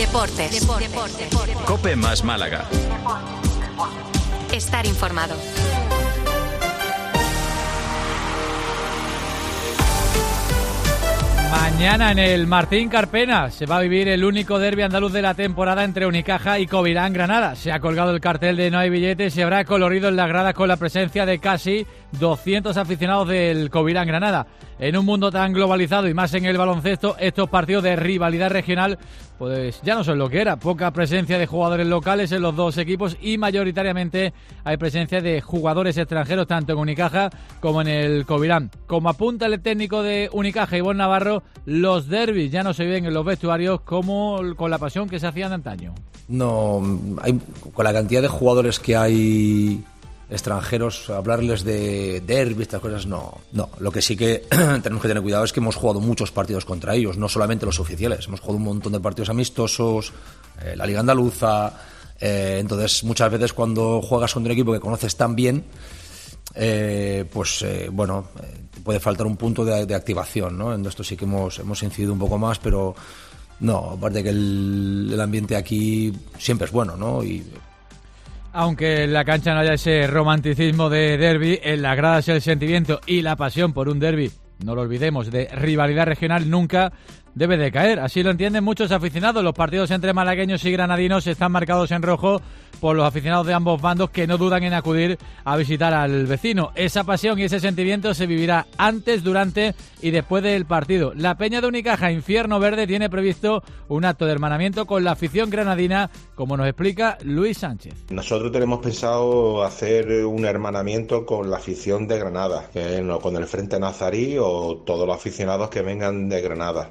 Deportes. COPE más Málaga. Estar informado. Mañana en el Martín Carpena se va a vivir el único derbi andaluz de la temporada entre Unicaja y Covirán Granada. Se ha colgado el cartel de no hay billetes y habrá colorido en las gradas con la presencia de casi 200 aficionados del Covirán Granada. En un mundo tan globalizado y más en el baloncesto, estos partidos de rivalidad regional pues ya no son lo que era. Poca presencia de jugadores locales en los dos equipos y mayoritariamente hay presencia de jugadores extranjeros tanto en Unicaja como en el Covirán. Como apunta el técnico de Unicaja, Ivonne Navarro, los derbis ya no se viven en los vestuarios como con la pasión que se hacían antaño. No, con la cantidad de jugadores que hay extranjeros, hablarles de derbi, estas cosas, no. Lo que sí que tenemos que tener cuidado es que hemos jugado muchos partidos contra ellos, no solamente los oficiales. Hemos jugado un montón de partidos amistosos, la Liga Andaluza. Entonces, muchas veces cuando juegas contra un equipo que conoces tan bien, puede faltar un punto de activación, ¿no? En esto sí que hemos incidido un poco más, pero no, aparte que el ambiente aquí siempre es bueno, ¿no? Aunque en la cancha no haya ese romanticismo de derbi, en las gradas el sentimiento y la pasión por un derbi, no lo olvidemos, de rivalidad regional nunca debe de caer. Así lo entienden muchos aficionados. Los partidos entre malagueños y granadinos están marcados en rojo por los aficionados de ambos bandos que no dudan en acudir a visitar al vecino. Esa pasión y ese sentimiento se vivirá antes, durante y después del partido. La Peña de Unicaja Infierno Verde tiene previsto un acto de hermanamiento con la afición granadina, como nos explica Luis Sánchez. Nosotros tenemos pensado hacer un hermanamiento con la afición de Granada, con el Frente Nazarí o todos los aficionados que vengan de Granada.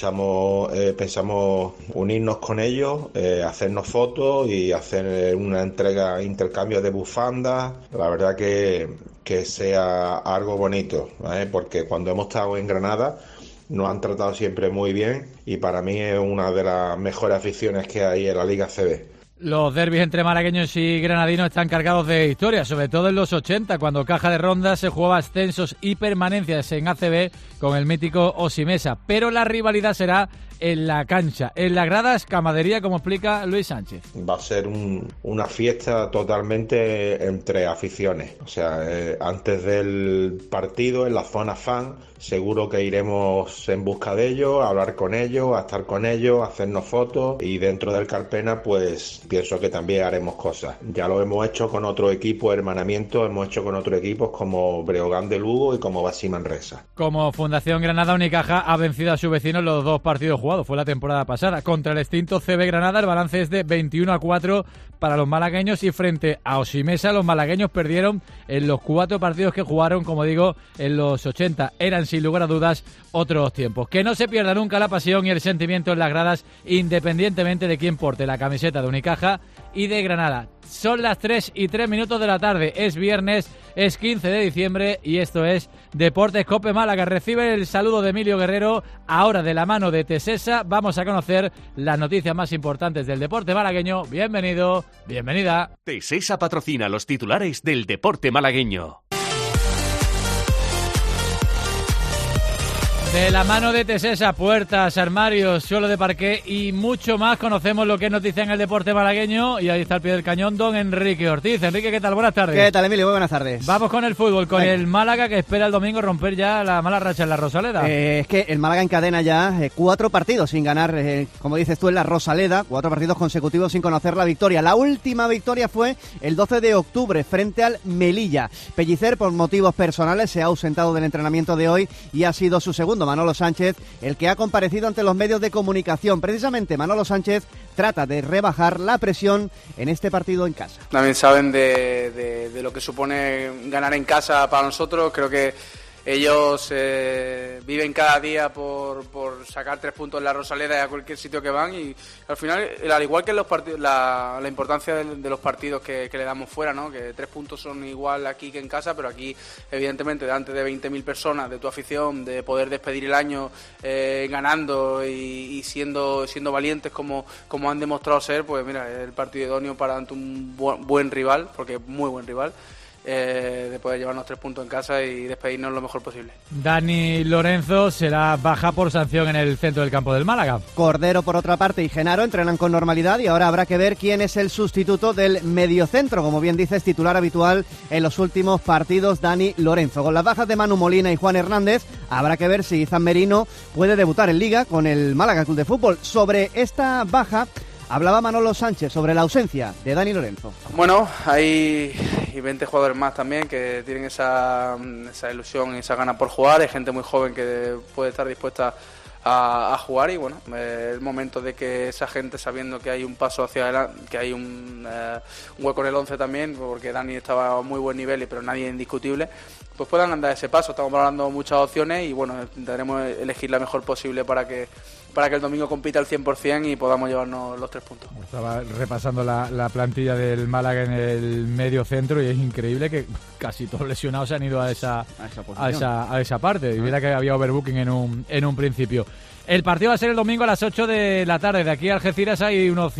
Pensamos unirnos con ellos, hacernos fotos y hacer una intercambio de bufandas. La verdad que sea algo bonito, ¿vale? Porque cuando hemos estado en Granada nos han tratado siempre muy bien y para mí es una de las mejores aficiones que hay en la Liga ACB. Los derbis entre malagueños y granadinos están cargados de historia, sobre todo en los 80, cuando Caja de Ronda se jugaba ascensos y permanencias en ACB con el mítico Osimesa. Pero la rivalidad será en la cancha, en las gradas, camadería, como explica Luis Sánchez. Va a ser una fiesta totalmente entre aficiones. O sea, antes del partido, en la zona fan, seguro que iremos en busca de ellos, a hablar con ellos, a estar con ellos, a hacernos fotos, y dentro del Carpena pues pienso que también haremos cosas. Ya lo hemos hecho con otro equipo, hermanamiento, hemos hecho con otros equipos como Breogán de Lugo y como Baxi Manresa. Como Fundación Granada, Unicaja ha vencido a su vecino en los dos partidos jugados. Fue la temporada pasada. Contra el extinto CB Granada el balance es de 21-4 para los malagueños y frente a Osimesa los malagueños perdieron en los 4 partidos que jugaron, como digo, en los 80. Eran sin lugar a dudas otros tiempos. Que no se pierda nunca la pasión y el sentimiento en las gradas, independientemente de quién porte la camiseta de Unicaja y de Granada. Son las 3:03 de la tarde, es viernes, es 15 de diciembre y esto es Deportes COPE Málaga. Recibe el saludo de Emilio Guerrero, ahora de la mano de Tesesa. Vamos a conocer las noticias más importantes del deporte malagueño. Bienvenido, bienvenida. Tesesa patrocina los titulares del deporte malagueño. De la mano de Tesesa, puertas, armarios, suelo de parqué y mucho más. Conocemos lo que es noticia en el deporte malagueño y ahí está al pie del cañón don Enrique Ortiz. Enrique, ¿qué tal? Buenas tardes. ¿Qué tal, Emilio? Muy buenas tardes. Vamos con el fútbol, con el Málaga que espera el domingo romper ya la mala racha en la Rosaleda. Es que el Málaga encadena ya 4 partidos sin ganar, como dices tú, en la Rosaleda, 4 partidos consecutivos sin conocer la victoria. La última victoria fue el 12 de octubre frente al Melilla. Pellicer, por motivos personales, se ha ausentado del entrenamiento de hoy y ha sido su segundo, Manolo Sánchez, el que ha comparecido ante los medios de comunicación. Precisamente Manolo Sánchez trata de rebajar la presión en este partido en casa. También saben de lo que supone ganar en casa para nosotros. Creo que ellos viven cada día por sacar 3 puntos en la Rosaleda y a cualquier sitio que van, y al final, al igual que en los partidos, la importancia de los partidos que le damos fuera, ¿no? Que 3 puntos son igual aquí que en casa, pero aquí evidentemente delante de 20.000 personas de tu afición, de poder despedir el año ganando y siendo valientes como han demostrado ser, pues mira, el partido idóneo para ante un buen rival, porque es muy buen rival. de poder llevarnos 3 puntos en casa y despedirnos lo mejor posible. Dani Lorenzo será baja por sanción en el centro del campo del Málaga. Cordero, por otra parte, y Genaro entrenan con normalidad y ahora habrá que ver quién es el sustituto del mediocentro. Como bien dices, titular habitual en los últimos partidos, Dani Lorenzo. Con las bajas de Manu Molina y Juan Hernández, habrá que ver si Izan Merino puede debutar en Liga con el Málaga Club de Fútbol. Sobre esta baja hablaba Manolo Sánchez sobre la ausencia de Dani Lorenzo. Bueno, hay 20 jugadores más también que tienen esa ilusión y esa gana por jugar. Hay gente muy joven que puede estar dispuesta a jugar y bueno, es el momento de que esa gente, sabiendo que hay un paso hacia adelante, que hay un hueco en el 11 también, porque Dani estaba a muy buen nivel, pero nadie indiscutible, pues puedan dar ese paso. Estamos valorando muchas opciones y bueno, intentaremos elegir la mejor posible para que el domingo compita al 100% y podamos llevarnos los 3 puntos. Estaba repasando la plantilla del Málaga en el medio centro y es increíble que casi todos lesionados se han ido a esa parte. Y mira que había overbooking en un principio. El partido va a ser el domingo a las 8 de la tarde. De aquí a Algeciras hay unos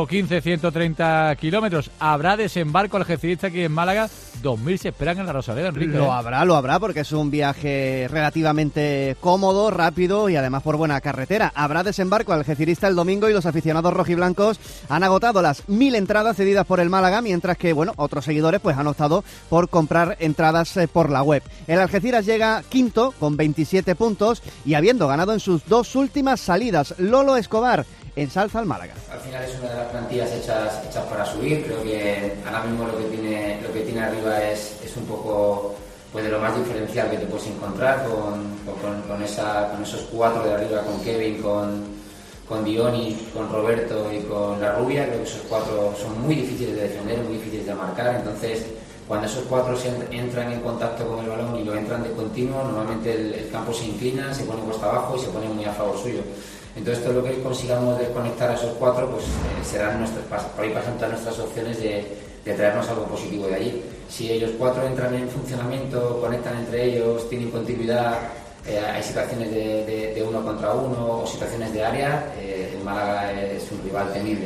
115-130 kilómetros. ¿Habrá desembarco algecirista aquí en Málaga? 2.000 se esperan en la Rosaleda, Enrique. Lo habrá, porque es un viaje relativamente cómodo, rápido y además por buena carretera. Habrá desembarco algecirista el domingo y los aficionados rojiblancos han agotado las 1.000 entradas cedidas por el Málaga, mientras que, bueno, otros seguidores pues han optado por comprar entradas por la web. El Algeciras llega quinto con 27 puntos y habiendo ganado en sus 2 últimas salidas. Lolo Escobar ensalza al Málaga. Al final es una de las plantillas hechas para subir. Creo que ahora mismo lo que tiene arriba es un poco pues de lo más diferencial que te puedes encontrar con esos 4 de arriba, con Kevin, con Dioni, con Roberto y con La Rubia. Creo que esos 4 son muy difíciles de defender, muy difíciles de marcar. Entonces, cuando esos 4 entran en contacto con el balón y lo entran de continuo, normalmente el campo se inclina, se pone costa abajo y se pone muy a favor suyo. Entonces, todo lo que consigamos desconectar a esos 4 pues serán por ahí pasan todas nuestras opciones de traernos algo positivo de allí. Si ellos 4 entran en funcionamiento, conectan entre ellos, tienen continuidad, hay situaciones de 1 contra 1 o situaciones de área, el Málaga es un rival temible.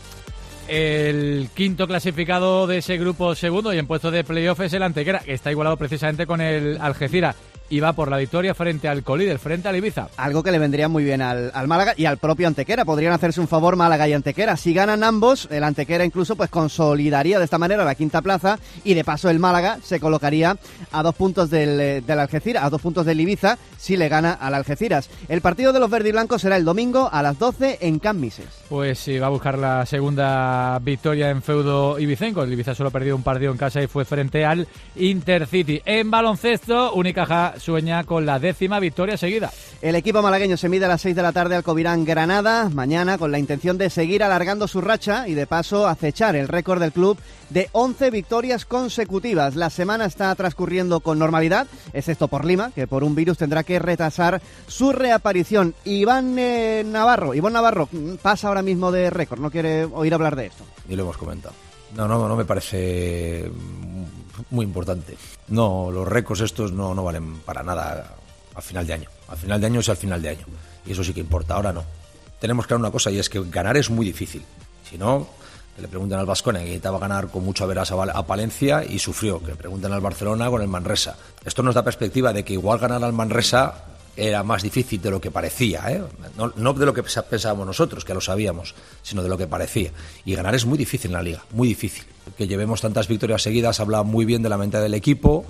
El quinto clasificado de ese grupo segundo y en puesto de playoff es el Antequera, que está igualado precisamente con el Algeciras y va por la victoria frente al colíder, frente al Ibiza. Algo que le vendría muy bien al Málaga y al propio Antequera. Podrían hacerse un favor Málaga y Antequera. Si ganan ambos, el Antequera incluso pues consolidaría de esta manera la quinta plaza y de paso el Málaga se colocaría a 2 puntos del Algeciras, a 2 puntos del Ibiza si le gana al Algeciras. El partido de los verdiblancos será el domingo a las 12 en Can Mises. Pues sí, va a buscar la segunda victoria en feudo ibicenco. El Ibiza solo ha perdido un partido en casa y fue frente al Intercity. En baloncesto, Unicaja sueña con la 10ª victoria seguida. El equipo malagueño se mide a las 6 de la tarde al Covirán Granada, mañana con la intención de seguir alargando su racha y de paso acechar el récord del club de 11 victorias consecutivas. La semana está transcurriendo con normalidad, excepto por Lima, que por un virus tendrá que retrasar su reaparición. Iván Navarro pasa ahora mismo de récord, no quiere oír hablar de esto. Y lo hemos comentado. No me parece muy importante. No, los récords estos no valen para nada a final de año. A final de año es al final de año. Y eso sí que importa, ahora no. Tenemos claro una cosa y es que ganar es muy difícil. Si no, que le pregunten al Baskonia, que necesitaba ganar con mucho veras a Palencia y sufrió. Que le pregunten al Barcelona con el Manresa. Esto nos da perspectiva de que igual ganar al Manresa era más difícil de lo que parecía, ¿eh? No de lo que pensábamos nosotros, que lo sabíamos, sino de lo que parecía. Y ganar es muy difícil en la Liga, muy difícil. Que llevemos tantas victorias seguidas habla muy bien de la mente del equipo,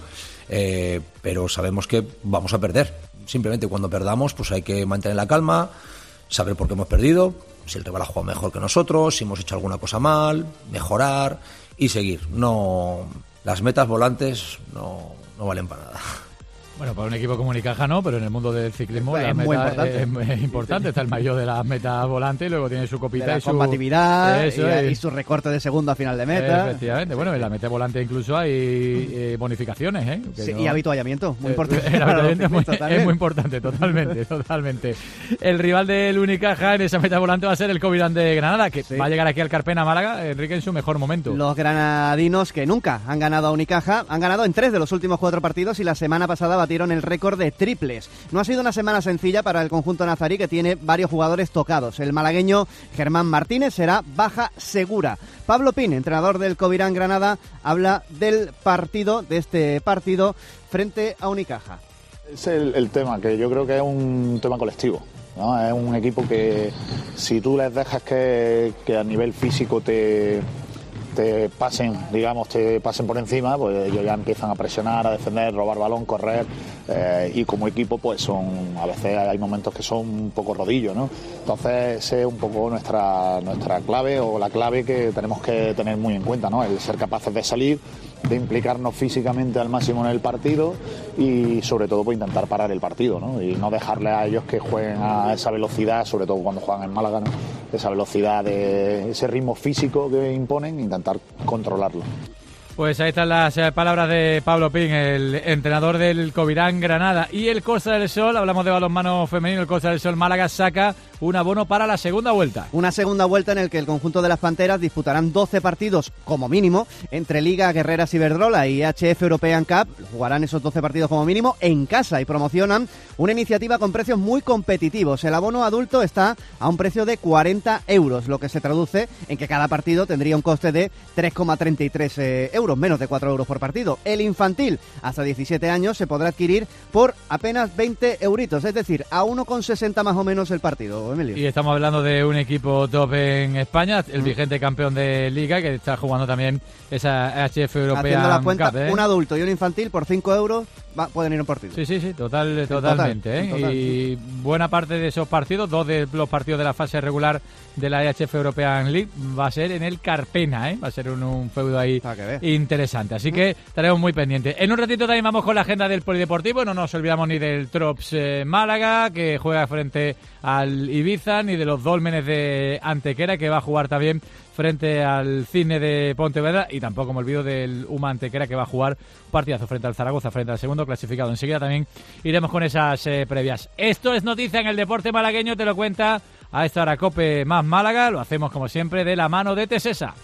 pero sabemos que vamos a perder. Simplemente cuando perdamos pues hay que mantener la calma, saber por qué hemos perdido, si el rival ha jugado mejor que nosotros, si hemos hecho alguna cosa mal, mejorar y seguir. No, las metas volantes no valen para nada. Bueno, para un equipo como Unicaja no, pero en el mundo del ciclismo la meta es muy importante. Está el mayor de las metas volantes y luego tiene su copita de la y su combatividad y su recorte de segundo a final de meta. Efectivamente. Bueno, en la meta volante incluso hay bonificaciones, ¿eh? Sí, no... Y habituallamiento, muy importante. El habituallamiento es muy importante, totalmente. El rival del Unicaja en esa meta volante va a ser el Covirán de Granada, que va a llegar aquí al Carpena Málaga, Enrique, en su mejor momento. Los granadinos que nunca han ganado a Unicaja, han ganado en 3 de los últimos 4 partidos y la semana pasada batieron el récord de triples. No ha sido una semana sencilla para el conjunto nazarí, que tiene varios jugadores tocados. El malagueño Germán Martínez será baja segura. Pablo Pin, entrenador del Covirán Granada, habla de este partido frente a Unicaja. Es el tema, que yo creo que es un tema colectivo, ¿no? Es un equipo que si tú les dejas que a nivel físico te pasen, digamos, te pasen por encima, pues ellos ya empiezan a presionar, a defender, robar balón, correr, y como equipo pues a veces hay momentos que son un poco rodillos, ¿no? Entonces esa es un poco nuestra clave, o la clave que tenemos que tener muy en cuenta, ¿no? El ser capaces de salir, de implicarnos físicamente al máximo en el partido y sobre todo pues intentar parar el partido, ¿no? Y no dejarle a ellos que jueguen a esa velocidad, sobre todo cuando juegan en Málaga, ¿no? Esa velocidad, ese ritmo físico que imponen, intentar controlarlo. Pues ahí están las palabras de Pablo Pin, el entrenador del Covirán Granada. Y el Costa del Sol, hablamos de balonmano femenino, el Costa del Sol Málaga saca un abono para la segunda vuelta. Una segunda vuelta en el que el conjunto de las Panteras disputarán 12 partidos como mínimo entre Liga, Guerreras Iberdrola y HF European Cup. Jugarán esos 12 partidos como mínimo en casa y promocionan una iniciativa con precios muy competitivos. El abono adulto está a un precio de 40 euros, lo que se traduce en que cada partido tendría un coste de 3,33 euros, menos de 4 euros por partido. El infantil, hasta 17 años, se podrá adquirir por apenas 20 euritos, es decir, a 1,60 más o menos el partido, Emilio. Y estamos hablando de un equipo top en España, el vigente campeón de Liga, que está jugando también esa HF European Haciendo la cuenta, Cup, ¿eh? Un adulto y un infantil por 5 euros pueden ir a un partido. Sí, totalmente. Total. Y buena parte de esos partidos, 2 de los partidos de la fase regular de la HF European League, va a ser en el Carpena, ¿eh? Va a ser un feudo ahí interesante. Así que estaremos muy pendientes. En un ratito también vamos con la agenda del polideportivo. No nos olvidamos ni del Trops Málaga, que juega frente al Ibiza, ni de los Dólmenes de Antequera, que va a jugar también frente al Cisne de Pontevedra, y tampoco me olvido del UMA Antequera, que va a jugar partidazo frente al Zaragoza, frente al segundo clasificado. Enseguida también iremos con esas previas. Esto es noticia en el deporte malagueño, te lo cuenta a esta hora Cope más Málaga. Lo hacemos como siempre de la mano de Tesesa.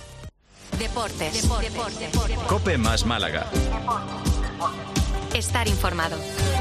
Deportes. Cope más Málaga. Estar informado.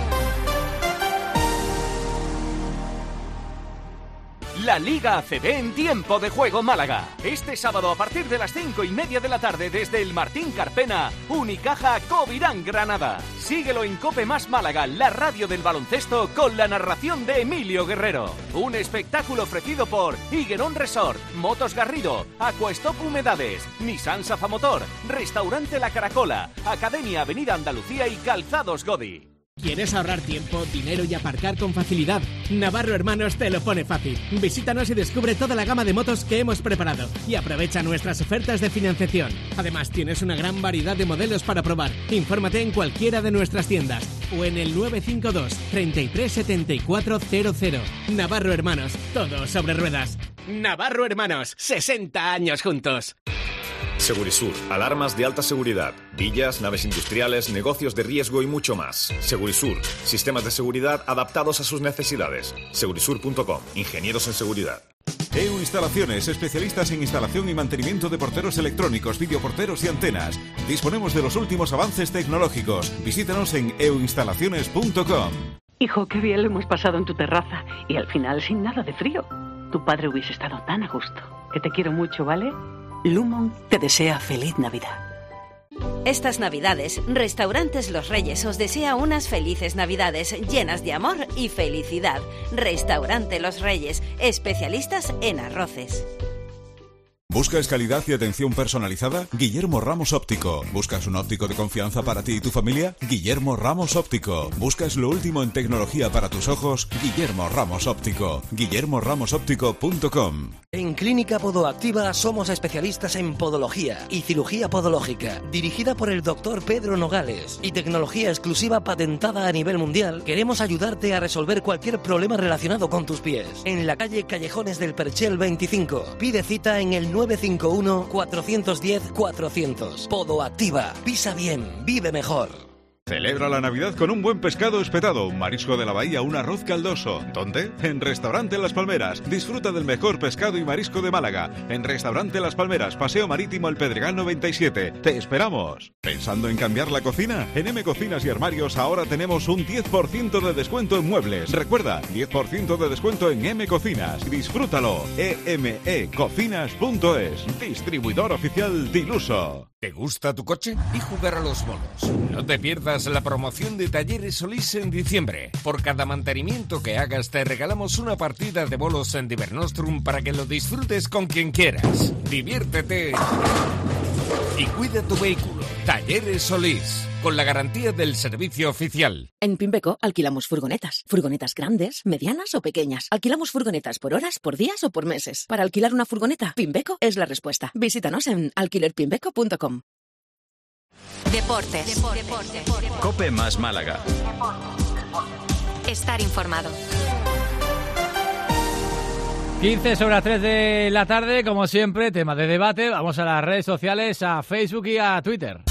La Liga ACB en tiempo de juego Málaga. Este sábado a partir de las 5:30 de la tarde desde el Martín Carpena, Unicaja Covirán Granada. Síguelo en Cope más Málaga, la radio del baloncesto, con la narración de Emilio Guerrero. Un espectáculo ofrecido por Higuerón Resort, Motos Garrido, Aquastop Humedades, Nissan Safamotor, Restaurante La Caracola, Academia Avenida Andalucía y Calzados Godi. ¿Quieres ahorrar tiempo, dinero y aparcar con facilidad? Navarro Hermanos te lo pone fácil. Visítanos y descubre toda la gama de motos que hemos preparado y aprovecha nuestras ofertas de financiación. Además, tienes una gran variedad de modelos para probar. Infórmate en cualquiera de nuestras tiendas o en el 952 33 74 00. Navarro Hermanos, todo sobre ruedas. Navarro Hermanos, 60 años juntos. Segurisur, alarmas de alta seguridad, villas, naves industriales, negocios de riesgo y mucho más. Segurisur, sistemas de seguridad adaptados a sus necesidades. Segurisur.com, ingenieros en seguridad. EU Instalaciones, especialistas en instalación y mantenimiento de porteros electrónicos, videoporteros y antenas. Disponemos de los últimos avances tecnológicos. Visítanos en euinstalaciones.com. Hijo, qué bien lo hemos pasado en tu terraza y al final sin nada de frío. Tu padre hubiese estado tan a gusto. Que te quiero mucho, ¿vale? Lumon te desea feliz Navidad. Estas Navidades, Restaurantes Los Reyes os desea unas felices Navidades llenas de amor y felicidad. Restaurante Los Reyes, especialistas en arroces. ¿Buscas calidad y atención personalizada? Guillermo Ramos Óptico. ¿Buscas un óptico de confianza para ti y tu familia? Guillermo Ramos Óptico. ¿Buscas lo último en tecnología para tus ojos? Guillermo Ramos Óptico. guillermoramosoptico.com. En Clínica Podoactiva somos especialistas en podología y cirugía podológica, dirigida por el doctor Pedro Nogales y tecnología exclusiva patentada a nivel mundial. Queremos ayudarte a resolver cualquier problema relacionado con tus pies. En la calle Callejones del Perchel 25. Pide cita en el 951 410 400. Podoactiva. Pisa bien, vive mejor. Celebra la Navidad con un buen pescado espetado, un marisco de la bahía, un arroz caldoso. ¿Dónde? En Restaurante Las Palmeras. Disfruta del mejor pescado y marisco de Málaga. En Restaurante Las Palmeras, Paseo Marítimo El Pedregal 97. ¡Te esperamos! ¿Pensando en cambiar la cocina? En M Cocinas y Armarios ahora tenemos un 10% de descuento en muebles. Recuerda, 10% de descuento en M Cocinas. Disfrútalo. emecocinas.es. Distribuidor oficial Diluso. ¿Te gusta tu coche? Y jugar a los bolos. No te pierdas la promoción de Talleres Solís en diciembre. Por cada mantenimiento que hagas te regalamos una partida de bolos en Divernostrum para que lo disfrutes con quien quieras. Diviértete y cuida tu vehículo. Talleres Solís, con la garantía del servicio oficial. En Pimbeco alquilamos furgonetas. Furgonetas grandes, medianas o pequeñas. Alquilamos furgonetas por horas, por días o por meses. Para alquilar una furgoneta, Pimbeco es la respuesta. Visítanos en alquilerpimbeco.com. Deportes. COPE más Málaga. Estar informado. 15 sobre las 3 de la tarde, como siempre, tema de debate. Vamos a las redes sociales, a Facebook y a Twitter.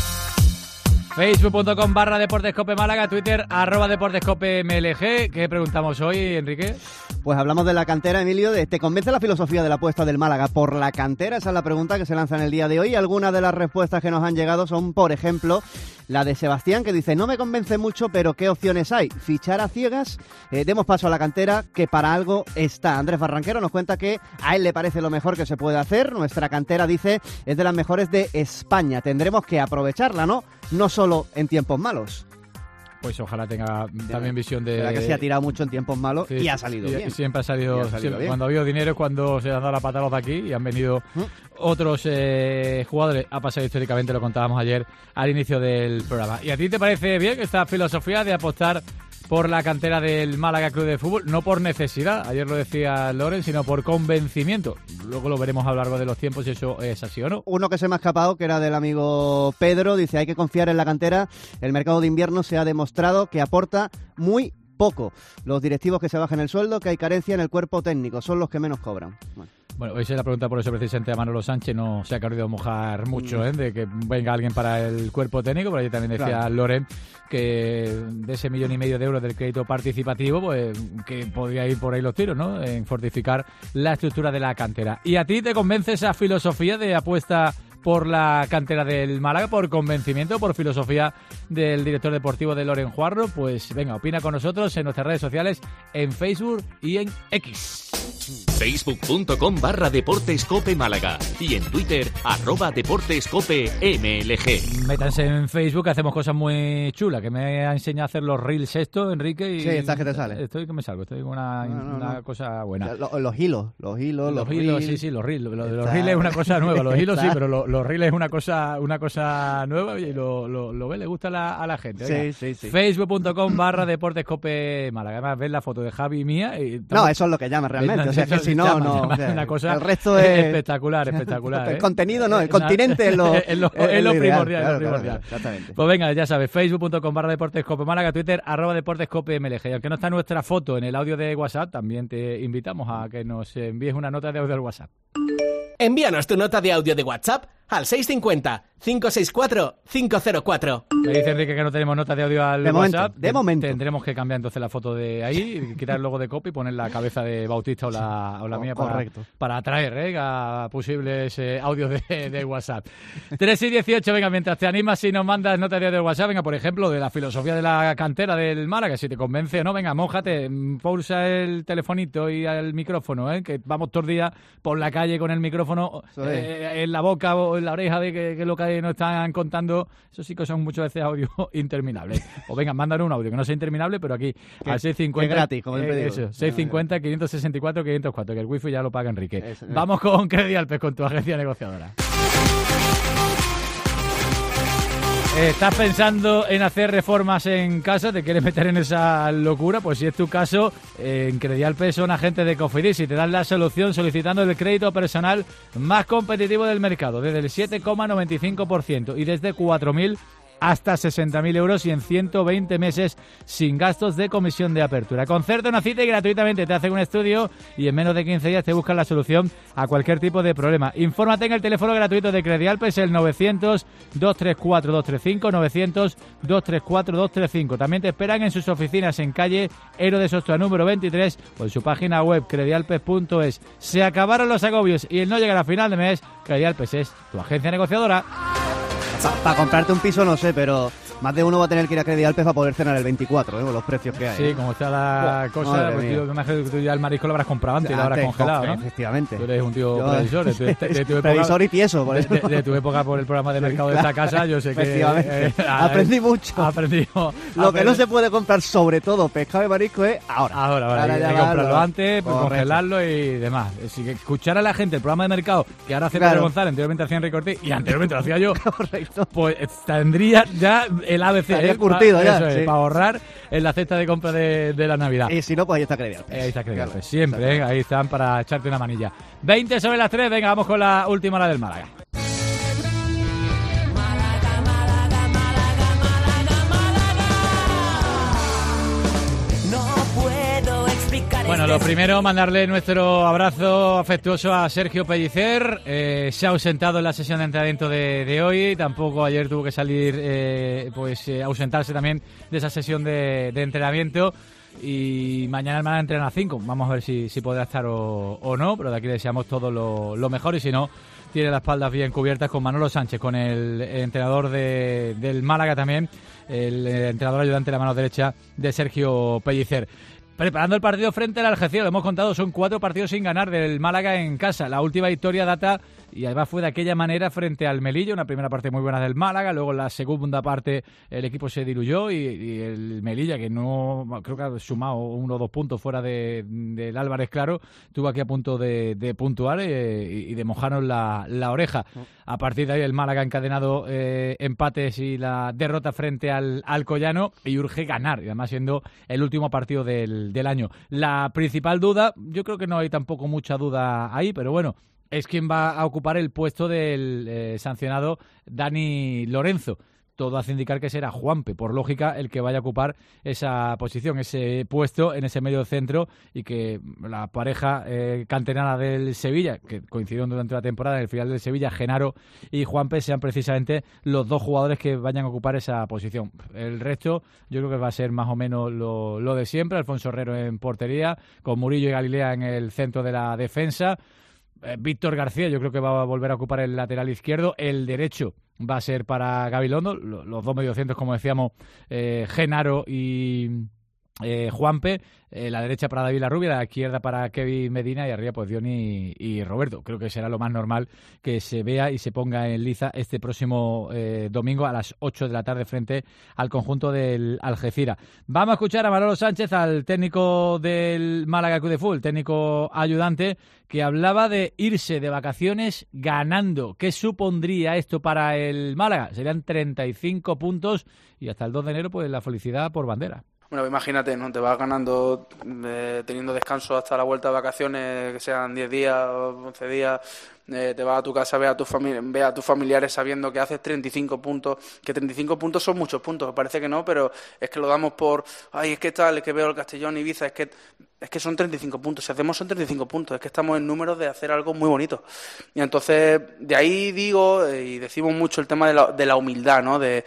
Facebook.com/DeportesCope Málaga, Twitter @DeportesCopeMLG. ¿Qué preguntamos hoy, Enrique? Pues hablamos de la cantera, Emilio. ¿Te convence la filosofía de la apuesta del Málaga por la cantera? Esa es la pregunta que se lanza en el día de hoy. Algunas de las respuestas que nos han llegado son, por ejemplo, la de Sebastián, que dice: no me convence mucho, pero ¿qué opciones hay? ¿Fichar a ciegas? Demos paso a la cantera, que para algo está. Andrés Barranquero nos cuenta que a él le parece lo mejor que se puede hacer. Nuestra cantera, dice, es de las mejores de España. Tendremos que aprovecharla, ¿no? No solo en tiempos malos. Pues ojalá tenga también visión de... La que se ha tirado mucho en tiempos malos, sí, y ha salido bien. Siempre ha salido bien. Cuando ha habido dinero es cuando se han dado la patada los de aquí y han venido otros jugadores. Ha pasado históricamente, lo contábamos ayer al inicio del programa. ¿Y a ti te parece bien esta filosofía de apostar por la cantera del Málaga Club de Fútbol? No por necesidad, ayer lo decía Loren, sino por convencimiento. Luego lo veremos a lo largo de los tiempos si eso es así o no. Uno que se me ha escapado, que era del amigo Pedro, dice: hay que confiar en la cantera. El mercado de invierno se ha demostrado que aporta muy poco. Los directivos que se bajen el sueldo, que hay carencia en el cuerpo técnico, son los que menos cobran. Bueno, hoy se la pregunta por eso precisamente a Manolo Sánchez, no se ha querido mojar mucho, de que venga alguien para el cuerpo técnico, pero ayer también decía Loren que de ese 1,5 millones de euros del crédito participativo, pues que podría ir por ahí los tiros, ¿no? En fortificar la estructura de la cantera. ¿Y a ti te convence esa filosofía de apuesta por la cantera del Málaga, por convencimiento, por filosofía del director deportivo de Loren Juarro? Pues venga, opina con nosotros en nuestras redes sociales, en Facebook y en X. Facebook.com/DeportesCope Málaga y en Twitter @DeportesCopeMLG. Métanse en Facebook, hacemos cosas muy chulas, que me ha enseñado a hacer los reels esto, Enrique. Y sí, estás que te sale. Estoy que me salgo, estoy con una cosa buena. Los hilos, sí, los reels. Lo de los reels es una cosa nueva, los hilos sí, pero los reels es una cosa nueva y lo ve, le gusta a la gente. Sí. Facebook.com/DeportesCope Málaga. Además, ves la foto de Javi y mía. Y no, eso es lo que llama realmente. O sea, que si no, o sea, una cosa el resto es espectacular. El contenido no, el continente es lo primordial. Claro, exactamente. Pues venga, ya sabes, Facebook.com/DeportesCope Málaga, Twitter @DeportesCopeMLG. Y aunque no está nuestra foto en el audio de WhatsApp, también te invitamos a que nos envíes una nota de audio al WhatsApp. Envíanos tu nota de audio de WhatsApp al 650-564-504. Me dice Enrique que no tenemos nota de audio al WhatsApp. De momento. Tendremos que cambiar entonces la foto de ahí, quitar el logo de Cope y poner la cabeza de Bautista o la mía para atraer a posibles audios de WhatsApp. 3 y 18, venga, mientras te animas y nos mandas nota de audio de WhatsApp, venga, por ejemplo, de la filosofía de la cantera del Málaga, si te convence o no, venga, mójate, pulsa el telefonito y el micrófono, que vamos todos los días por la calle con el micrófono en la boca o en la oreja de que lo que nos están contando. Eso sí que son muchas veces audios interminables. O venga, mándanos un audio que no sea interminable, pero aquí al 650. Es gratis, como el pedido. 650 564 504, que el wifi ya lo paga Enrique. Vamos con Credialpes, con tu agencia negociadora. ¿Estás pensando en hacer reformas en casa? ¿Te quieres meter en esa locura? Pues si es tu caso, en Credialpes son agentes de Cofidis y te dan la solución solicitando el crédito personal más competitivo del mercado, desde el 7,95% y desde 4.000 hasta 60.000 euros y en 120 meses sin gastos de comisión de apertura. Concerta una cita y gratuitamente te hacen un estudio y en menos de 15 días te buscan la solución a cualquier tipo de problema. Infórmate en el teléfono gratuito de Credialpes, el 900-234-235, 900-234-235. También te esperan en sus oficinas en calle Ero de Sostua número 23 o en su página web credialpes.es. Se acabaron los agobios y el no llegar a final de mes, Credialpes es tu agencia negociadora. Para comprarte un piso no sé, pero más de uno va a tener que ir a Credialpes para poder cenar el 24, con los precios que hay. Sí, como está la cosa, pues tío, me imagino que tú ya el marisco lo habrás comprado antes y lo habrás congelado, ¿no? Efectivamente. Tú eres un tío previsor. De tu época, previsor y tieso, por eso. De tu época por el programa de mercado de esta casa, yo sé que... Aprendí mucho. Lo que no se puede comprar, sobre todo pescado y marisco, es ahora. Hay que comprarlo antes, pues, congelarlo y demás. Si que escuchar a la gente el programa de mercado, que ahora hace Pedro González, anteriormente hacía Enrique Ortiz y anteriormente lo hacía yo, pues tendría ya el ABC, curtido ya, para ahorrar en la cesta de compra de la Navidad. Y si no, pues ahí está Credialpes. Ahí está Credialpes, siempre, ahí están para echarte una manilla. 20 sobre las 3, venga, vamos con la última, la del Málaga. Bueno, lo primero, mandarle nuestro abrazo afectuoso a Sergio Pellicer. Se ha ausentado en la sesión de entrenamiento de hoy. Tampoco ayer tuvo que salir, ausentarse también de esa sesión de entrenamiento. Y mañana el Málaga entrena a 5. Vamos a ver si podrá estar o no, pero de aquí le deseamos todo lo mejor. Y si no, tiene las espaldas bien cubiertas con Manolo Sánchez, con el entrenador del Málaga también, el entrenador ayudante de la mano derecha de Sergio Pellicer. Preparando el partido frente al Algeciras, lo hemos contado, son 4 partidos sin ganar del Málaga en casa. La última victoria data, y además fue de aquella manera, frente al Melilla, una primera parte muy buena del Málaga, luego en la segunda parte el equipo se diluyó y el Melilla, que no creo que ha sumado 1 o 2 puntos fuera del Álvarez Claro, estuvo aquí a punto de puntuar y de mojarnos la oreja. A partir de ahí el Málaga ha encadenado empates y la derrota frente al Alcoyano y urge ganar, y además siendo el último partido del año. La principal duda, yo creo que no hay tampoco mucha duda ahí, pero bueno, es quién va a ocupar el puesto del sancionado Dani Lorenzo. Todo hace indicar que será Juanpe, por lógica, el que vaya a ocupar esa posición, ese puesto en ese medio centro, y que la pareja canterana del Sevilla, que coincidieron durante la temporada en el final del Sevilla, Genaro y Juanpe, sean precisamente los 2 jugadores que vayan a ocupar esa posición. El resto yo creo que va a ser más o menos lo de siempre. Alfonso Herrero en portería, con Murillo y Galilea en el centro de la defensa. Víctor García yo creo que va a volver a ocupar el lateral izquierdo. El derecho va a ser para Gabilondo, los 2 mediocentros, como decíamos, Genaro y Juanpe, la derecha para David Larrubia, la izquierda para Kevin Medina y arriba pues Diony y Roberto. Creo que será lo más normal que se vea y se ponga en liza este próximo domingo a las 8 de la tarde frente al conjunto del Algeciras. Vamos a escuchar a Manolo Sánchez, al técnico del Málaga Club de Fútbol, técnico ayudante, que hablaba de irse de vacaciones ganando. ¿Qué supondría esto para el Málaga? Serían 35 puntos y hasta el 2 de enero pues la felicidad por bandera. Bueno, imagínate, ¿no? Te vas ganando, teniendo descanso hasta la vuelta de vacaciones, que sean 10 días o 11 días, te vas a tu casa, ve a tus familiares sabiendo que haces 35 puntos, que 35 puntos son muchos puntos, parece que no, pero es que lo damos por, ay, es que tal, es que veo el Castellón, Ibiza, es que son 35 puntos, si hacemos son 35 puntos, es que estamos en números de hacer algo muy bonito. Y entonces, de ahí digo, y decimos mucho el tema de la humildad, ¿no? De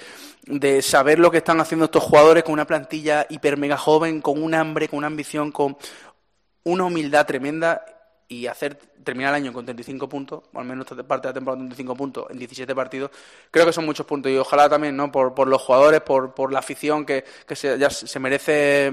saber lo que están haciendo estos jugadores con una plantilla hiper mega joven, con un hambre, con una ambición, con una humildad tremenda, y terminar el año con 35 puntos, o al menos esta parte de la temporada con 35 puntos en 17 partidos, creo que son muchos puntos, y ojalá también, ¿no? por los jugadores, por la afición que se merece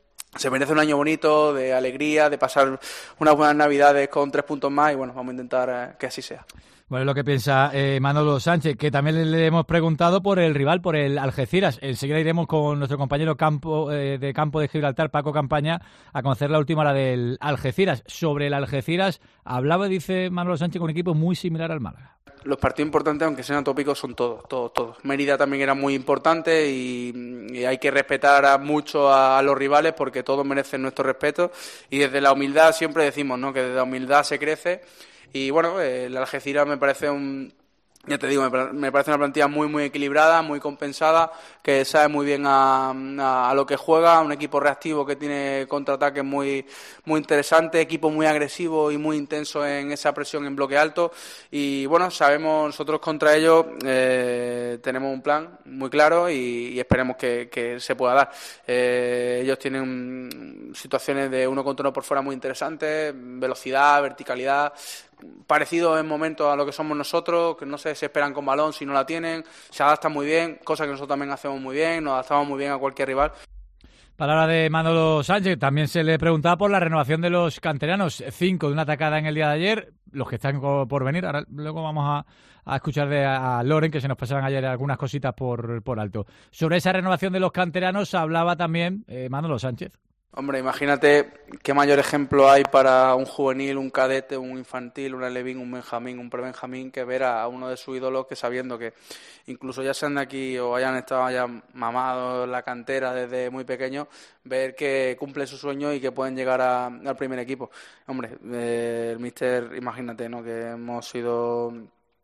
un año bonito, de alegría, de pasar unas buenas navidades con 3 puntos más, y bueno, vamos a intentar que así sea. Bueno, es lo que piensa Manolo Sánchez, que también le hemos preguntado por el rival, por el Algeciras. Enseguida iremos con nuestro compañero de campo de Gibraltar, Paco Campaña, a conocer la última hora del Algeciras. Sobre el Algeciras hablaba, dice Manolo Sánchez, con un equipo muy similar al Málaga. Los partidos importantes, aunque sean tópicos, son todos. Mérida también era muy importante y hay que respetar mucho a los rivales, porque todos merecen nuestro respeto, y desde la humildad siempre decimos, ¿no? Que desde la humildad se crece. Y bueno, el Algeciras me parece un Ya te digo, me parece una plantilla muy muy equilibrada, muy compensada, que sabe muy bien a lo que juega, un equipo reactivo que tiene contraataques muy muy interesantes, equipo muy agresivo y muy intenso en esa presión en bloque alto. Y bueno, sabemos nosotros contra ellos, tenemos un plan muy claro y esperemos que se pueda dar. Ellos tienen situaciones de uno contra uno por fuera muy interesantes, velocidad, verticalidad, parecido en momentos a lo que somos nosotros, que no se desesperan con balón si no la tienen, se adaptan muy bien, cosa que nosotros también hacemos muy bien, nos adaptamos muy bien a cualquier rival. Palabra de Manolo Sánchez. También se le preguntaba por la renovación de los canteranos. 5 de una atacada en el día de ayer, los que están por venir. Ahora luego vamos a escuchar a Loren, que se nos pasaban ayer algunas cositas por alto. Sobre esa renovación de los canteranos hablaba también Manolo Sánchez. Hombre, imagínate qué mayor ejemplo hay para un juvenil, un cadete, un infantil, un alevín, un benjamín, un prebenjamín, que ver a uno de sus ídolos que, sabiendo que incluso ya sean de aquí o hayan estado ya mamados en la cantera desde muy pequeños, ver que cumple su sueño y que pueden llegar al primer equipo. Hombre, el míster, imagínate, ¿no?, que hemos sido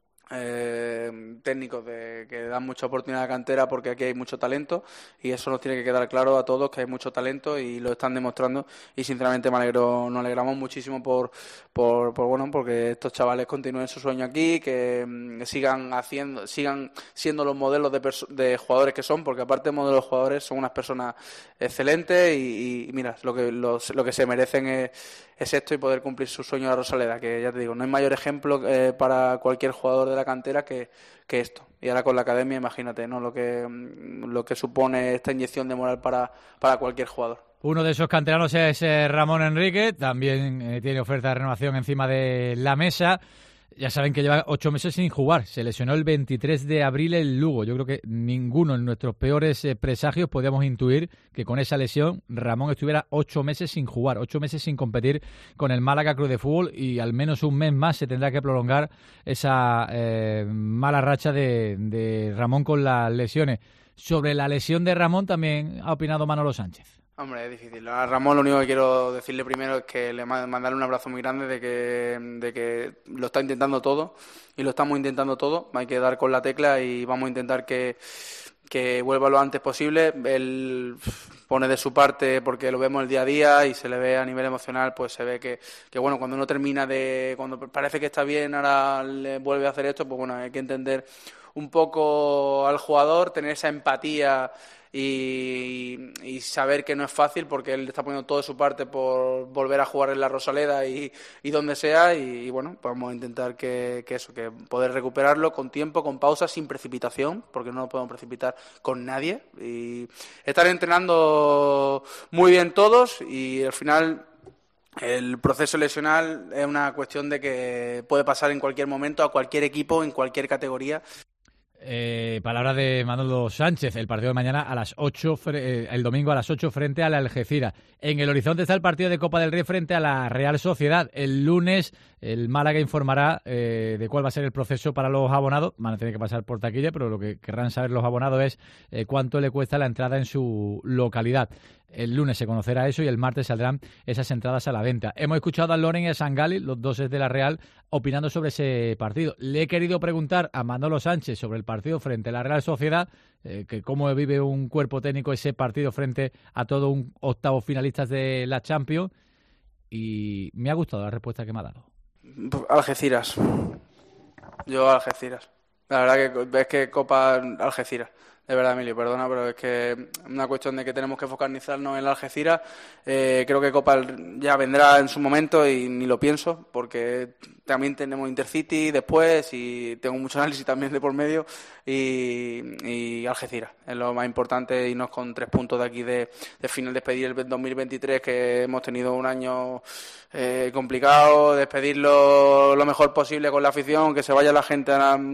técnicos que dan mucha oportunidad a la cantera, porque aquí hay mucho talento y eso nos tiene que quedar claro a todos, que hay mucho talento y lo están demostrando, y sinceramente nos alegramos muchísimo por bueno, porque estos chavales continúen su sueño aquí, que sigan siendo los modelos de jugadores que son, porque aparte de modelos de jugadores son unas personas excelentes y mira, lo que se merecen es esto, y poder cumplir su sueño de la Rosaleda, que ya te digo, no hay mayor ejemplo para cualquier jugador de la cantera que esto. Y ahora con la academia, imagínate, ¿no?, lo que supone esta inyección de moral para cualquier jugador. Uno de esos canteranos es Ramón Enrique, también tiene oferta de renovación encima de la mesa. Ya saben que lleva 8 meses sin jugar. Se lesionó el 23 de abril el Lugo. Yo creo que ninguno en nuestros peores presagios podíamos intuir que con esa lesión Ramón estuviera 8 meses sin jugar, 8 meses sin competir con el Málaga Club de Fútbol, y al menos un mes más se tendrá que prolongar esa mala racha de Ramón con las lesiones. Sobre la lesión de Ramón también ha opinado Manolo Sánchez. Hombre, es difícil. A Ramón lo único que quiero decirle primero es que le mandarle un abrazo muy grande de que lo está intentando todo, y lo estamos intentando todo. Hay que dar con la tecla y vamos a intentar que vuelva lo antes posible. Él pone de su parte, porque lo vemos el día a día y se le ve a nivel emocional, pues se ve que bueno, cuando uno termina cuando parece que está bien, ahora le vuelve a hacer esto, pues bueno, hay que entender un poco al jugador, tener esa empatía y saber que no es fácil, porque él está poniendo todo de su parte por volver a jugar en la Rosaleda y donde sea, y bueno, pues vamos a intentar que poder recuperarlo con tiempo, con pausa, sin precipitación, porque no nos podemos precipitar con nadie, y estar entrenando muy bien todos, y al final el proceso lesional es una cuestión de que puede pasar en cualquier momento a cualquier equipo, en cualquier categoría. Palabra de Manolo Sánchez. El partido de mañana a las 8, el domingo a las 8 frente a la Algeciras. En el horizonte está el partido de Copa del Rey frente a la Real Sociedad. El lunes el Málaga informará de cuál va a ser el proceso para los abonados. Van a tener que pasar por taquilla, pero lo que querrán saber los abonados es cuánto le cuesta la entrada en su localidad. El lunes se conocerá eso y el martes saldrán esas entradas a la venta. Hemos escuchado a Loren y a Sangali, los dos es de la Real, opinando sobre ese partido. Le he querido preguntar a Manolo Sánchez sobre el partido frente a la Real Sociedad, que cómo vive un cuerpo técnico ese partido frente a todo un octavo finalistas de la Champions, y me ha gustado la respuesta que me ha dado. Algeciras. Yo Algeciras. La verdad que es que Copa Algeciras. De verdad, Emilio, perdona, pero es que es una cuestión de que tenemos que focalizarnos en la Algeciras. Creo que Copa ya vendrá en su momento y ni lo pienso, porque también tenemos Intercity después y tengo mucho análisis también de por medio, y Algeciras es lo más importante, irnos con 3 puntos de aquí de final, despedir el 2023, que hemos tenido un año complicado, despedirlo lo mejor posible con la afición, que se vaya la gente,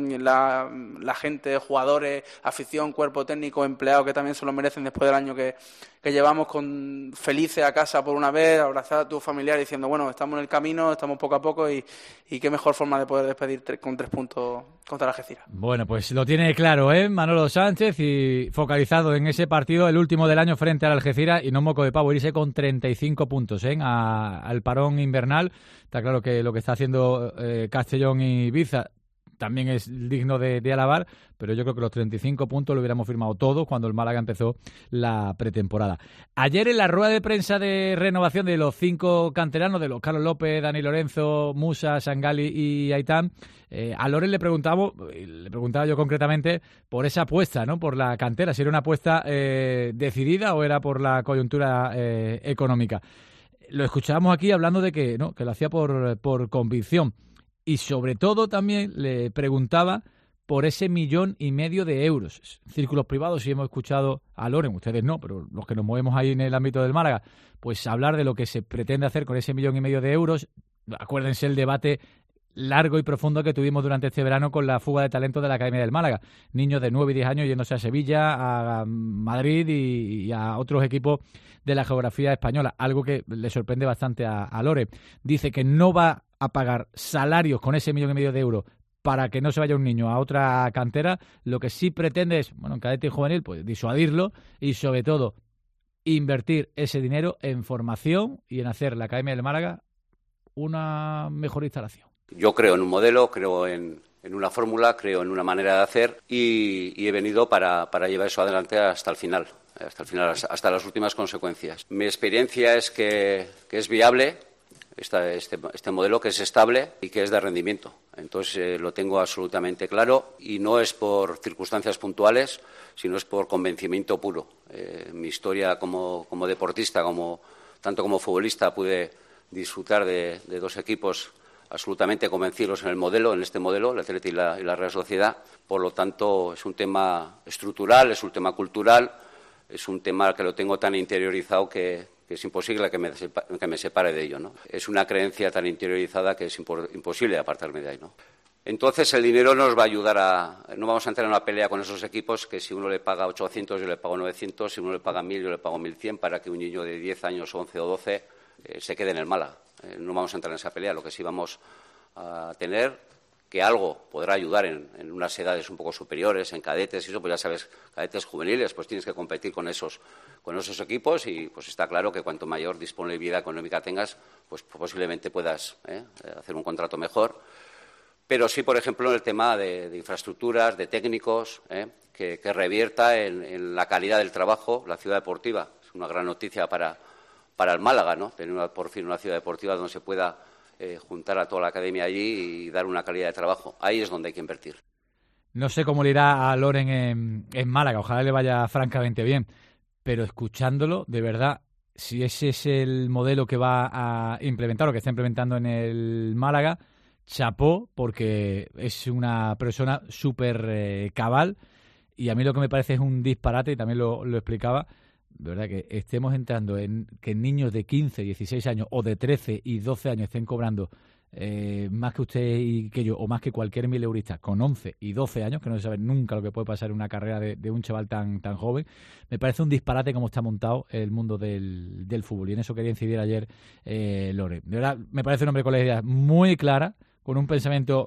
la gente, jugadores, afición, cuerpo técnico, empleados, que también se lo merecen después del año que llevamos felices a casa por una vez, abrazar a tu familiar diciendo, bueno, estamos en el camino, estamos poco a poco, y qué mejor forma de poder despedir con 3 puntos contra la Algeciras. Bueno, pues lo tiene claro, Manolo Sánchez, y focalizado en ese partido, el último del año frente al Algeciras, y no moco de pavo, irse con 35 puntos al parón invernal. Está claro que lo que está haciendo Castellón y Ibiza también es digno de alabar, pero yo creo que los 35 puntos lo hubiéramos firmado todos cuando el Málaga empezó la pretemporada. Ayer en la rueda de prensa de renovación de los 5 canteranos, de los Carlos López, Dani Lorenzo, Musa, Sangali y Aitán, a Loren le preguntaba yo concretamente por esa apuesta, ¿no? Por la cantera, si era una apuesta decidida o era por la coyuntura económica. Lo escuchábamos aquí hablando de que no, que lo hacía por convicción. Y sobre todo también le preguntaba por ese 1,5 millones de euros. Círculos privados, sí hemos escuchado a Loren, ustedes no, pero los que nos movemos ahí en el ámbito del Málaga, pues hablar de lo que se pretende hacer con ese 1,5 millones de euros. Acuérdense el debate largo y profundo que tuvimos durante este verano con la fuga de talento de la Academia del Málaga. Niños de 9 y 10 años yéndose a Sevilla, a Madrid y a otros equipos de la geografía española. Algo que le sorprende bastante a Loren. Dice que no va a pagar salarios con ese 1,5 millones de euros para que no se vaya un niño a otra cantera. Lo que sí pretende es, bueno, en cadete y juvenil, pues disuadirlo y sobre todo invertir ese dinero en formación y en hacer la Academia del Málaga una mejor instalación. Yo creo en un modelo, creo en una fórmula, creo en una manera de hacer y he venido para llevar eso adelante hasta el final, hasta las últimas consecuencias. Mi experiencia es que es viable este modelo, que es estable y que es de rendimiento. Entonces lo tengo absolutamente claro y no es por circunstancias puntuales, sino es por convencimiento puro. Mi historia como deportista, tanto como futbolista, pude disfrutar de 2 equipos absolutamente convencidos en este modelo, el Athletic y la Real Sociedad. Por lo tanto, es un tema estructural, es un tema cultural, es un tema que lo tengo tan interiorizado que es imposible que me separe de ello, ¿no? Es una creencia tan interiorizada que es imposible apartarme de ahí, ¿no? Entonces, el dinero nos va a ayudar no vamos a entrar en una pelea con esos equipos que si uno le paga 800, yo le pago 900, si uno le paga 1.000, yo le pago 1.100 para que un niño de 10 años, 11 o 12 se quede en el Málaga. No vamos a entrar en esa pelea. Lo que sí vamos a tener, que algo podrá ayudar en unas edades un poco superiores, en cadetes y eso, pues ya sabes, cadetes juveniles, pues tienes que competir con esos equipos y pues está claro que cuanto mayor disponibilidad económica tengas, pues posiblemente puedas hacer un contrato mejor. Pero sí, por ejemplo, en el tema de infraestructuras, de técnicos, que revierta en la calidad del trabajo, la ciudad deportiva. Es una gran noticia para el Málaga, ¿no? Tener por fin una ciudad deportiva donde se pueda juntar a toda la academia allí y dar una calidad de trabajo. Ahí es donde hay que invertir. No sé cómo le irá a Loren en Málaga, ojalá le vaya francamente bien, pero escuchándolo, de verdad, si ese es el modelo que va a implementar o que está implementando en el Málaga, chapó, porque es una persona súper cabal y a mí lo que me parece es un disparate, y también lo explicaba, de verdad, que estemos entrando en que niños de 15, 16 años o de 13 y 12 años estén cobrando más que usted y que yo, o más que cualquier mileurista con 11 y 12 años, que no se sabe nunca lo que puede pasar en una carrera de un chaval tan joven. Me parece un disparate cómo está montado el mundo del fútbol, y en eso quería incidir ayer Loren. De verdad, me parece un hombre con la idea muy clara, con un pensamiento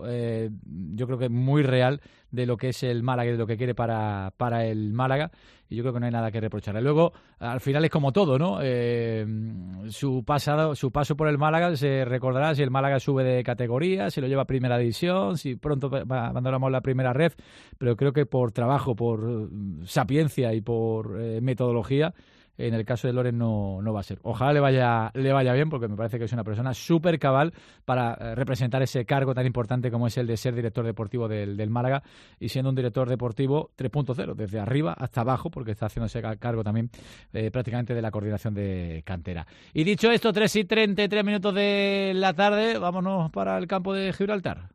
yo creo que muy real de lo que es el Málaga y de lo que quiere para el Málaga, y yo creo que no hay nada que reprocharle. Luego, al final es como todo, ¿no? Su paso por el Málaga se recordará si el Málaga sube de categoría, si lo lleva a primera división, si pronto abandonamos la primera ref, pero creo que por trabajo, por sapiencia y por metodología, en el caso de Loren no va a ser. Ojalá le vaya bien, porque me parece que es una persona súper cabal para representar ese cargo tan importante como es el de ser director deportivo del Málaga, y siendo un director deportivo 3.0, desde arriba hasta abajo, porque está haciendo ese cargo también prácticamente de la coordinación de cantera. Y dicho esto, 3:33 de la tarde, vámonos para el campo de Gibraltar.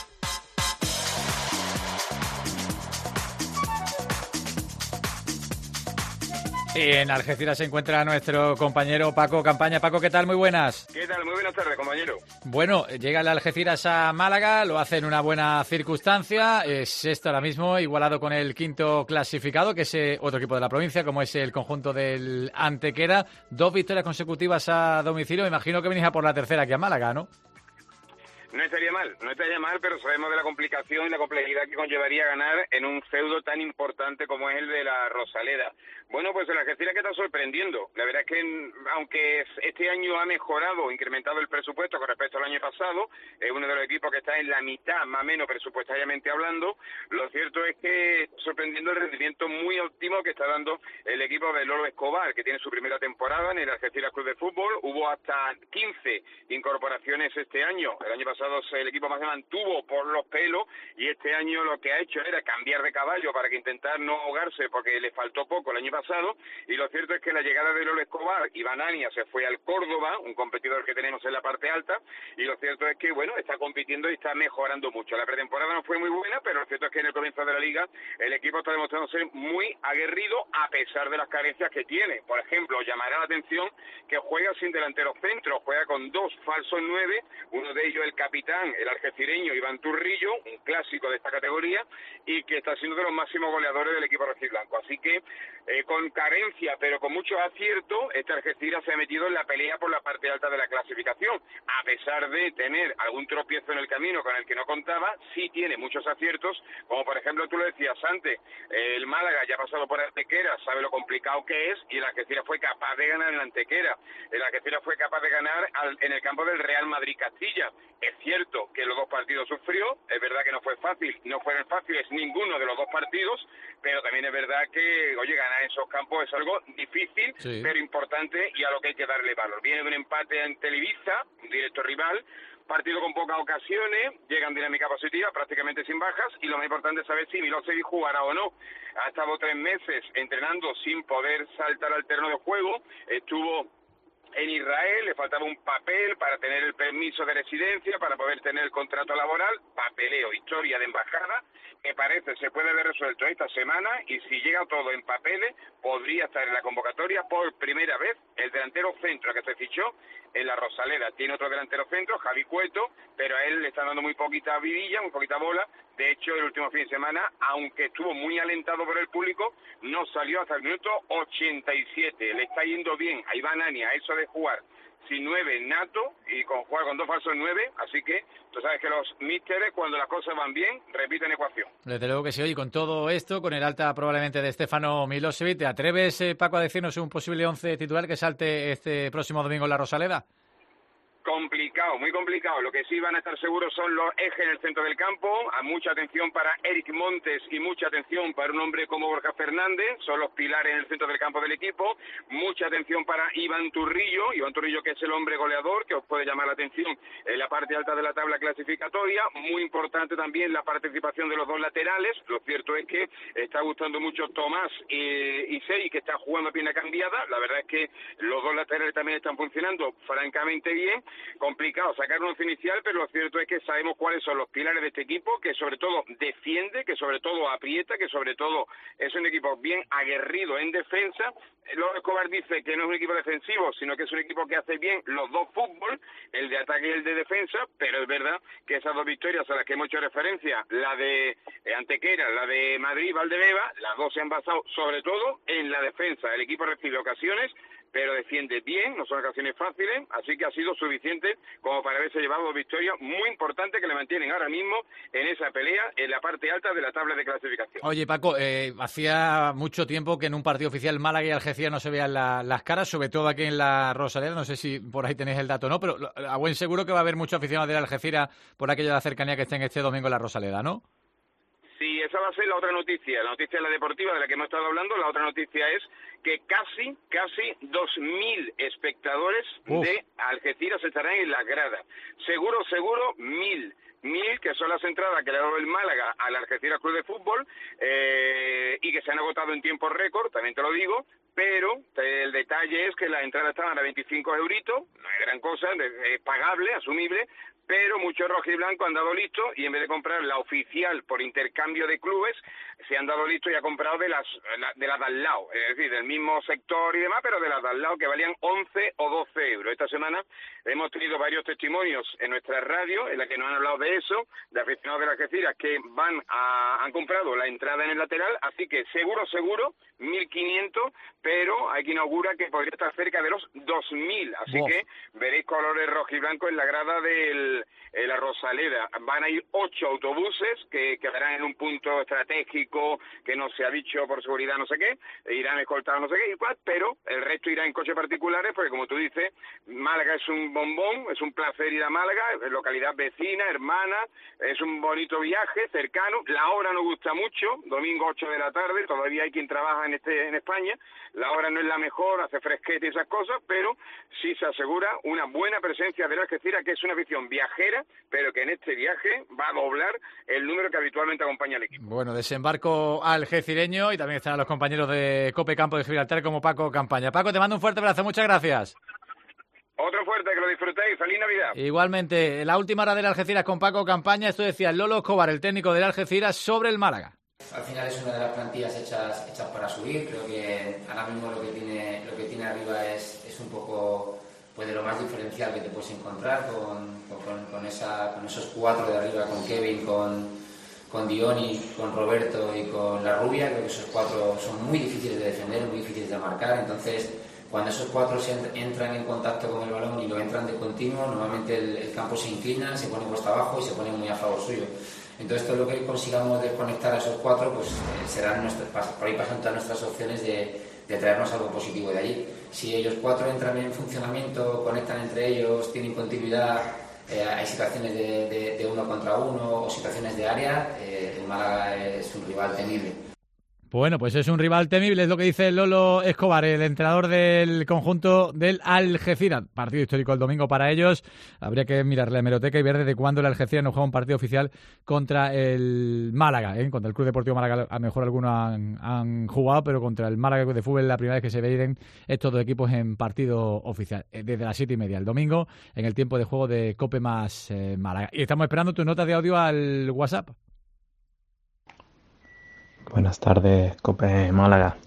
Y en Algeciras se encuentra nuestro compañero Paco Campaña. Paco, ¿qué tal? Muy buenas. ¿Qué tal? Muy buenas tardes, compañero. Bueno, llega el Algeciras a Málaga, lo hace en una buena circunstancia, es sexto ahora mismo, igualado con el quinto clasificado, que es otro equipo de la provincia, como es el conjunto del Antequera. 2 victorias consecutivas a domicilio, me imagino que venís a por la tercera aquí a Málaga, ¿no? No estaría mal, pero sabemos de la complicación y la complejidad que conllevaría ganar en un feudo tan importante como es el de la Rosaleda. Bueno, pues el Algeciras que está sorprendiendo. La verdad es que aunque este año ha mejorado, incrementado el presupuesto con respecto al año pasado, es uno de los equipos que está en la mitad, más o menos presupuestariamente hablando, lo cierto es que sorprendiendo el rendimiento muy óptimo que está dando el equipo de Lolo Escobar, que tiene su primera temporada en el Algeciras Club de Fútbol. Hubo hasta 15 incorporaciones este año. El año pasado el equipo más se mantuvo por los pelos y este año lo que ha hecho era cambiar de caballo para que intentar no ahogarse porque le faltó poco el año pasado, y lo cierto es que la llegada de Lolo Escobar, Iván Ania se fue al Córdoba, un competidor que tenemos en la parte alta, y lo cierto es que bueno, está compitiendo y está mejorando mucho. La pretemporada no fue muy buena, pero lo cierto es que en el comienzo de la liga el equipo está demostrando ser muy aguerrido a pesar de las carencias que tiene. Por ejemplo, llamará la atención que juega sin delanteros centros, juega con 2 falsos 9, uno de ellos el capitán, el algecireño Iván Turrillo, un clásico de esta categoría, y que está siendo de los máximos goleadores del equipo rojiblanco. Así que con carencia, pero con mucho acierto, este Algeciras se ha metido en la pelea por la parte alta de la clasificación. A pesar de tener algún tropiezo en el camino con el que no contaba, sí tiene muchos aciertos, como por ejemplo tú lo decías antes, el Málaga ya ha pasado por Antequera, sabe lo complicado que es, y el Algeciras fue capaz de ganar en Antequera. El Algeciras fue capaz de ganar en el campo del Real Madrid Castilla. Es cierto que los dos partidos sufrió, es verdad que no fue fácil, no fueron fáciles ninguno de los dos partidos, pero también es verdad que, oye, ganar en esos campos es algo difícil, sí, pero importante y a lo que hay que darle valor. Viene de un empate ante el Ibiza, un directo rival, partido con pocas ocasiones, llega en dinámica positiva, prácticamente sin bajas, y lo más importante es saber si Milosevic jugará o no. Ha estado 3 meses entrenando sin poder saltar al terreno de juego, estuvo en Israel, le faltaba un papel para tener el permiso de residencia, para poder tener el contrato laboral, papeleo, historia de embajada, que parece se puede haber resuelto esta semana, y si llega todo en papeles, podría estar en la convocatoria por primera vez el delantero centro que se fichó en la Rosaleda. Tiene otro delantero centro, Javi Cueto, pero a él le están dando muy poquita vidilla, muy poquita bola. De hecho, el último fin de semana, aunque estuvo muy alentado por el público, no salió hasta el minuto 87. Le está yendo bien a Iván Ania eso de jugar sin 9 nato y jugar con 2 falsos 9, así que tú sabes que los místeres, cuando las cosas van bien, repiten ecuación. Desde luego que sí. Oye, con todo esto, con el alta probablemente de Stefano Milosevic, ¿te atreves, Paco, a decirnos un posible 11 titular que salte este próximo domingo en la Rosaleda? Complicado, muy complicado. Lo que sí van a estar seguros son los ejes en el centro del campo. A mucha atención para Eric Montes y mucha atención para un hombre como Borja Fernández. Son los pilares en el centro del campo del equipo. Mucha atención para Iván Turrillo. Iván Turrillo, que es el hombre goleador, que os puede llamar la atención en la parte alta de la tabla clasificatoria. Muy importante también la participación de los dos laterales. Lo cierto es que está gustando mucho Tomás y Sey, que está jugando a pierna cambiada. La verdad es que los dos laterales también están funcionando francamente bien. Complicado sacar un once inicial, pero lo cierto es que sabemos cuáles son los pilares de este equipo, que sobre todo defiende, que sobre todo aprieta, que sobre todo es un equipo bien aguerrido en defensa. Lolo Escobar dice que no es un equipo defensivo, sino que es un equipo que hace bien los dos fútbol, el de ataque y el de defensa, pero es verdad que esas dos victorias a las que hemos hecho referencia, la de Antequera, la de Madrid-Valdebeba, las dos se han basado sobre todo en la defensa. El equipo recibe ocasiones, pero defiende bien, no son ocasiones fáciles, así que ha sido suficiente como para haberse llevado 2 victorias muy importantes que le mantienen ahora mismo en esa pelea en la parte alta de la tabla de clasificación. Oye, Paco, hacía mucho tiempo que en un partido oficial Málaga y Algeciras no se vean las caras, sobre todo aquí en la Rosaleda, no sé si por ahí tenéis el dato o no, pero a buen seguro que va a haber muchos aficionados del Algeciras por aquello de la cercanía que estén este domingo en la Rosaleda, ¿no? Sí, esa va a ser la otra noticia, la noticia de la deportiva de la que hemos estado hablando. La otra noticia es que casi 2.000 espectadores de Algeciras estarán en las gradas. Seguro, 1.000, que son las entradas que le ha dado el Málaga al Algeciras Club de Fútbol y que se han agotado en tiempo récord, también te lo digo. Pero el detalle es que las entradas estaban a 25 euritos, no es gran cosa, es pagable, asumible, pero muchos rojiblancos han dado listo y en vez de comprar la oficial por intercambio de clubes, se han dado listo y han comprado de las de al lado, es decir, del mismo sector y demás, pero de las de al lado que valían 11 o 12 euros. Esta semana hemos tenido varios testimonios en nuestra radio en la que nos han hablado de eso, de aficionados de las Algeciras que han comprado la entrada en el lateral, así que seguro, 1.500, pero hay quien augura que podría estar cerca de los 2.000, así que veréis colores rojiblancos en la grada del la Rosaleda van a ir 8 autobuses que quedarán en un punto estratégico que no se ha dicho por seguridad no sé qué, irán escoltados no sé qué, igual, pero el resto irá en coches particulares porque, como tú dices, Málaga es un bombón, es un placer ir a Málaga, es localidad vecina, hermana, es un bonito viaje, cercano, la hora nos gusta mucho, domingo 8 de la tarde, todavía hay quien trabaja en España, la hora no es la mejor, hace fresquete y esas cosas, pero sí se asegura una buena presencia de la Algeciras, que es una afición viajera, pero que en este viaje va a doblar el número que habitualmente acompaña al equipo. Bueno, desembarco algecireño y también están los compañeros de Cope Campo de Gibraltar como Paco Campaña. Paco, te mando un fuerte abrazo, muchas gracias. Otro fuerte, que lo disfrutéis, feliz Navidad. Igualmente, la última hora del Algeciras con Paco Campaña, esto decía Lolo Escobar, el técnico del Algeciras, sobre el Málaga. Al final es una de las plantillas hechas para subir. Creo que ahora mismo lo que tiene arriba es un poco pues de lo más diferencial que te puedes encontrar con esos 4 de arriba, con Kevin, con Dioni, con Roberto y con La Rubia. Creo que esos 4 son muy difíciles de defender, muy difíciles de marcar. Entonces, cuando esos 4 entran en contacto con el balón y lo entran de continuo, normalmente el campo se inclina, se pone cuesta abajo y se pone muy a favor suyo. Entonces, todo lo que consigamos desconectar a esos 4, pues serán por ahí pasan todas nuestras opciones de traernos algo positivo de allí. Si ellos 4 entran en funcionamiento, conectan entre ellos, tienen continuidad, hay situaciones de 1 contra 1 o situaciones de área, el Málaga es un rival temible. Bueno, pues es un rival temible, es lo que dice Lolo Escobar, el entrenador del conjunto del Algeciras. Partido histórico el domingo para ellos. Habría que mirar la hemeroteca y ver desde cuándo el Algeciras no juega un partido oficial contra el Málaga. Contra el Club Deportivo Málaga a lo mejor algunos han jugado, pero contra el Málaga de fútbol es la primera vez que se ven estos dos equipos en partido oficial. Desde las 7:30 el domingo, en el tiempo de juego de Cope más Málaga. Y estamos esperando tu nota de audio al WhatsApp. Buenas tardes, Cope Málaga.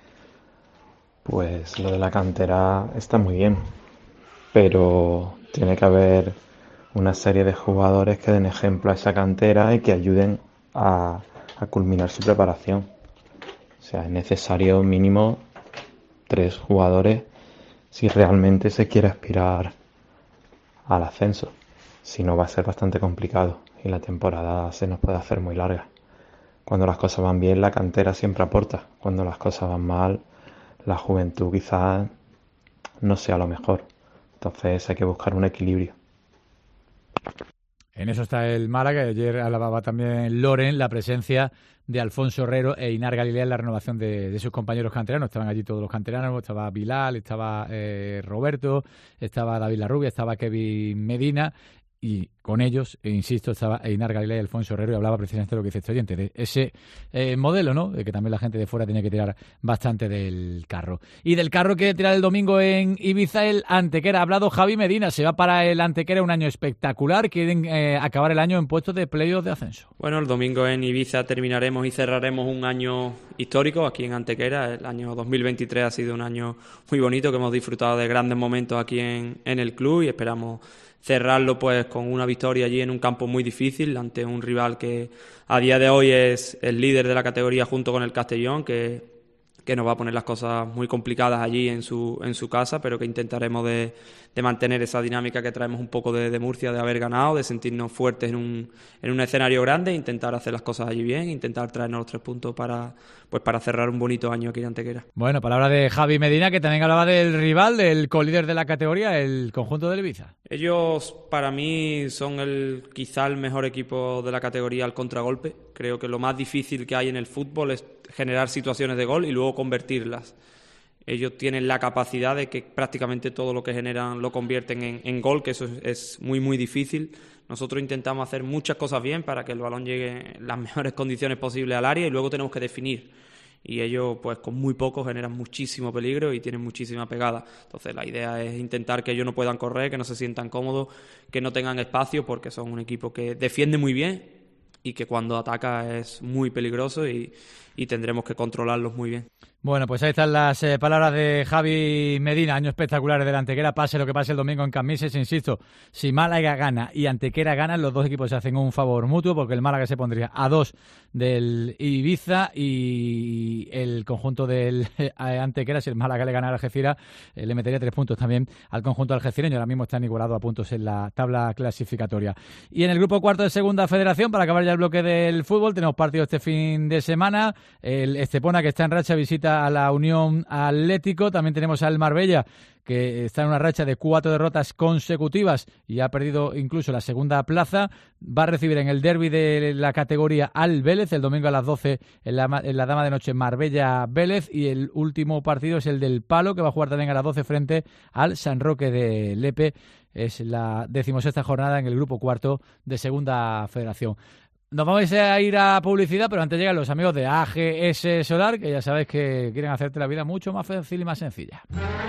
Pues lo de la cantera está muy bien, pero tiene que haber una serie de jugadores que den ejemplo a esa cantera y que ayuden a culminar su preparación. O sea, es necesario mínimo 3 jugadores si realmente se quiere aspirar al ascenso. Si no, va a ser bastante complicado y la temporada se nos puede hacer muy larga. Cuando las cosas van bien, la cantera siempre aporta. Cuando las cosas van mal, la juventud quizás no sea lo mejor. Entonces hay que buscar un equilibrio. En eso está el Málaga. Ayer alababa también Loren la presencia de Alfonso Herrero e Inar Galilea en la renovación de sus compañeros canteranos. Estaban allí todos los canteranos, estaba Bilal, estaba Roberto, estaba David Larrubia, estaba Kevin Medina. Y con ellos, insisto, estaba Inar Galilea y Alfonso Herrero y hablaba precisamente de lo que dice este oyente, de ese modelo, ¿no? De que también la gente de fuera tiene que tirar bastante del carro. Y del carro que tirar el domingo en Ibiza, el Antequera. Ha hablado Javi Medina, se va para el Antequera, un año espectacular. Quieren acabar el año en puestos de playoff de ascenso. Bueno, el domingo en Ibiza terminaremos y cerraremos un año histórico aquí en Antequera. El año 2023 ha sido un año muy bonito, que hemos disfrutado de grandes momentos aquí en el club y esperamos cerrarlo pues con una victoria allí en un campo muy difícil ante un rival que a día de hoy es el líder de la categoría junto con el Castellón, que nos va a poner las cosas muy complicadas allí en su casa, pero que intentaremos de mantener esa dinámica que traemos un poco de Murcia, de haber ganado, de sentirnos fuertes en un escenario grande, intentar hacer las cosas allí bien, intentar traernos los 3 puntos para cerrar un bonito año aquí en Antequera. Bueno, palabra de Javi Medina, que también hablaba del rival, del colíder de la categoría, el conjunto del Ibiza. Ellos para mí son quizá el mejor equipo de la categoría al contragolpe. Creo que lo más difícil que hay en el fútbol es generar situaciones de gol y luego convertirlas. Ellos tienen la capacidad de que prácticamente todo lo que generan lo convierten en gol, que eso es muy, muy difícil. Nosotros intentamos hacer muchas cosas bien para que el balón llegue en las mejores condiciones posibles al área y luego tenemos que definir. Y ellos, pues con muy poco, generan muchísimo peligro y tienen muchísima pegada. Entonces la idea es intentar que ellos no puedan correr, que no se sientan cómodos, que no tengan espacio, porque son un equipo que defiende muy bien y que cuando ataca es muy peligroso y tendremos que controlarlos muy bien. Bueno, pues ahí están las palabras de Javi Medina, año espectaculares del Antequera, pase lo que pase el domingo en Camises, insisto, si Málaga gana y Antequera gana, los dos equipos se hacen un favor mutuo porque el Málaga se pondría a 2 del Ibiza y el conjunto del Antequera, si el Málaga le gana al Algeciras, le metería 3 puntos también al conjunto algecireño, ahora mismo están igualados a puntos en la tabla clasificatoria. Y en el grupo cuarto de Segunda Federación, para acabar ya el bloque del fútbol, tenemos partido este fin de semana, el Estepona, que está en racha, visita a la Unión Atlético. También tenemos al Marbella, que está en una racha de 4 derrotas consecutivas y ha perdido incluso la segunda plaza. Va a recibir en el derbi de la categoría al Vélez el domingo a las 12 en la Dama de Noche, Marbella-Vélez, y el último partido es el del Palo, que va a jugar también a las 12 frente al San Roque de Lepe. Es la 16ª jornada en el grupo cuarto de Segunda Federación. Nos vamos a ir a publicidad, pero antes llegan los amigos de AGS Solar, que ya sabes que quieren hacerte la vida mucho más fácil y más sencilla.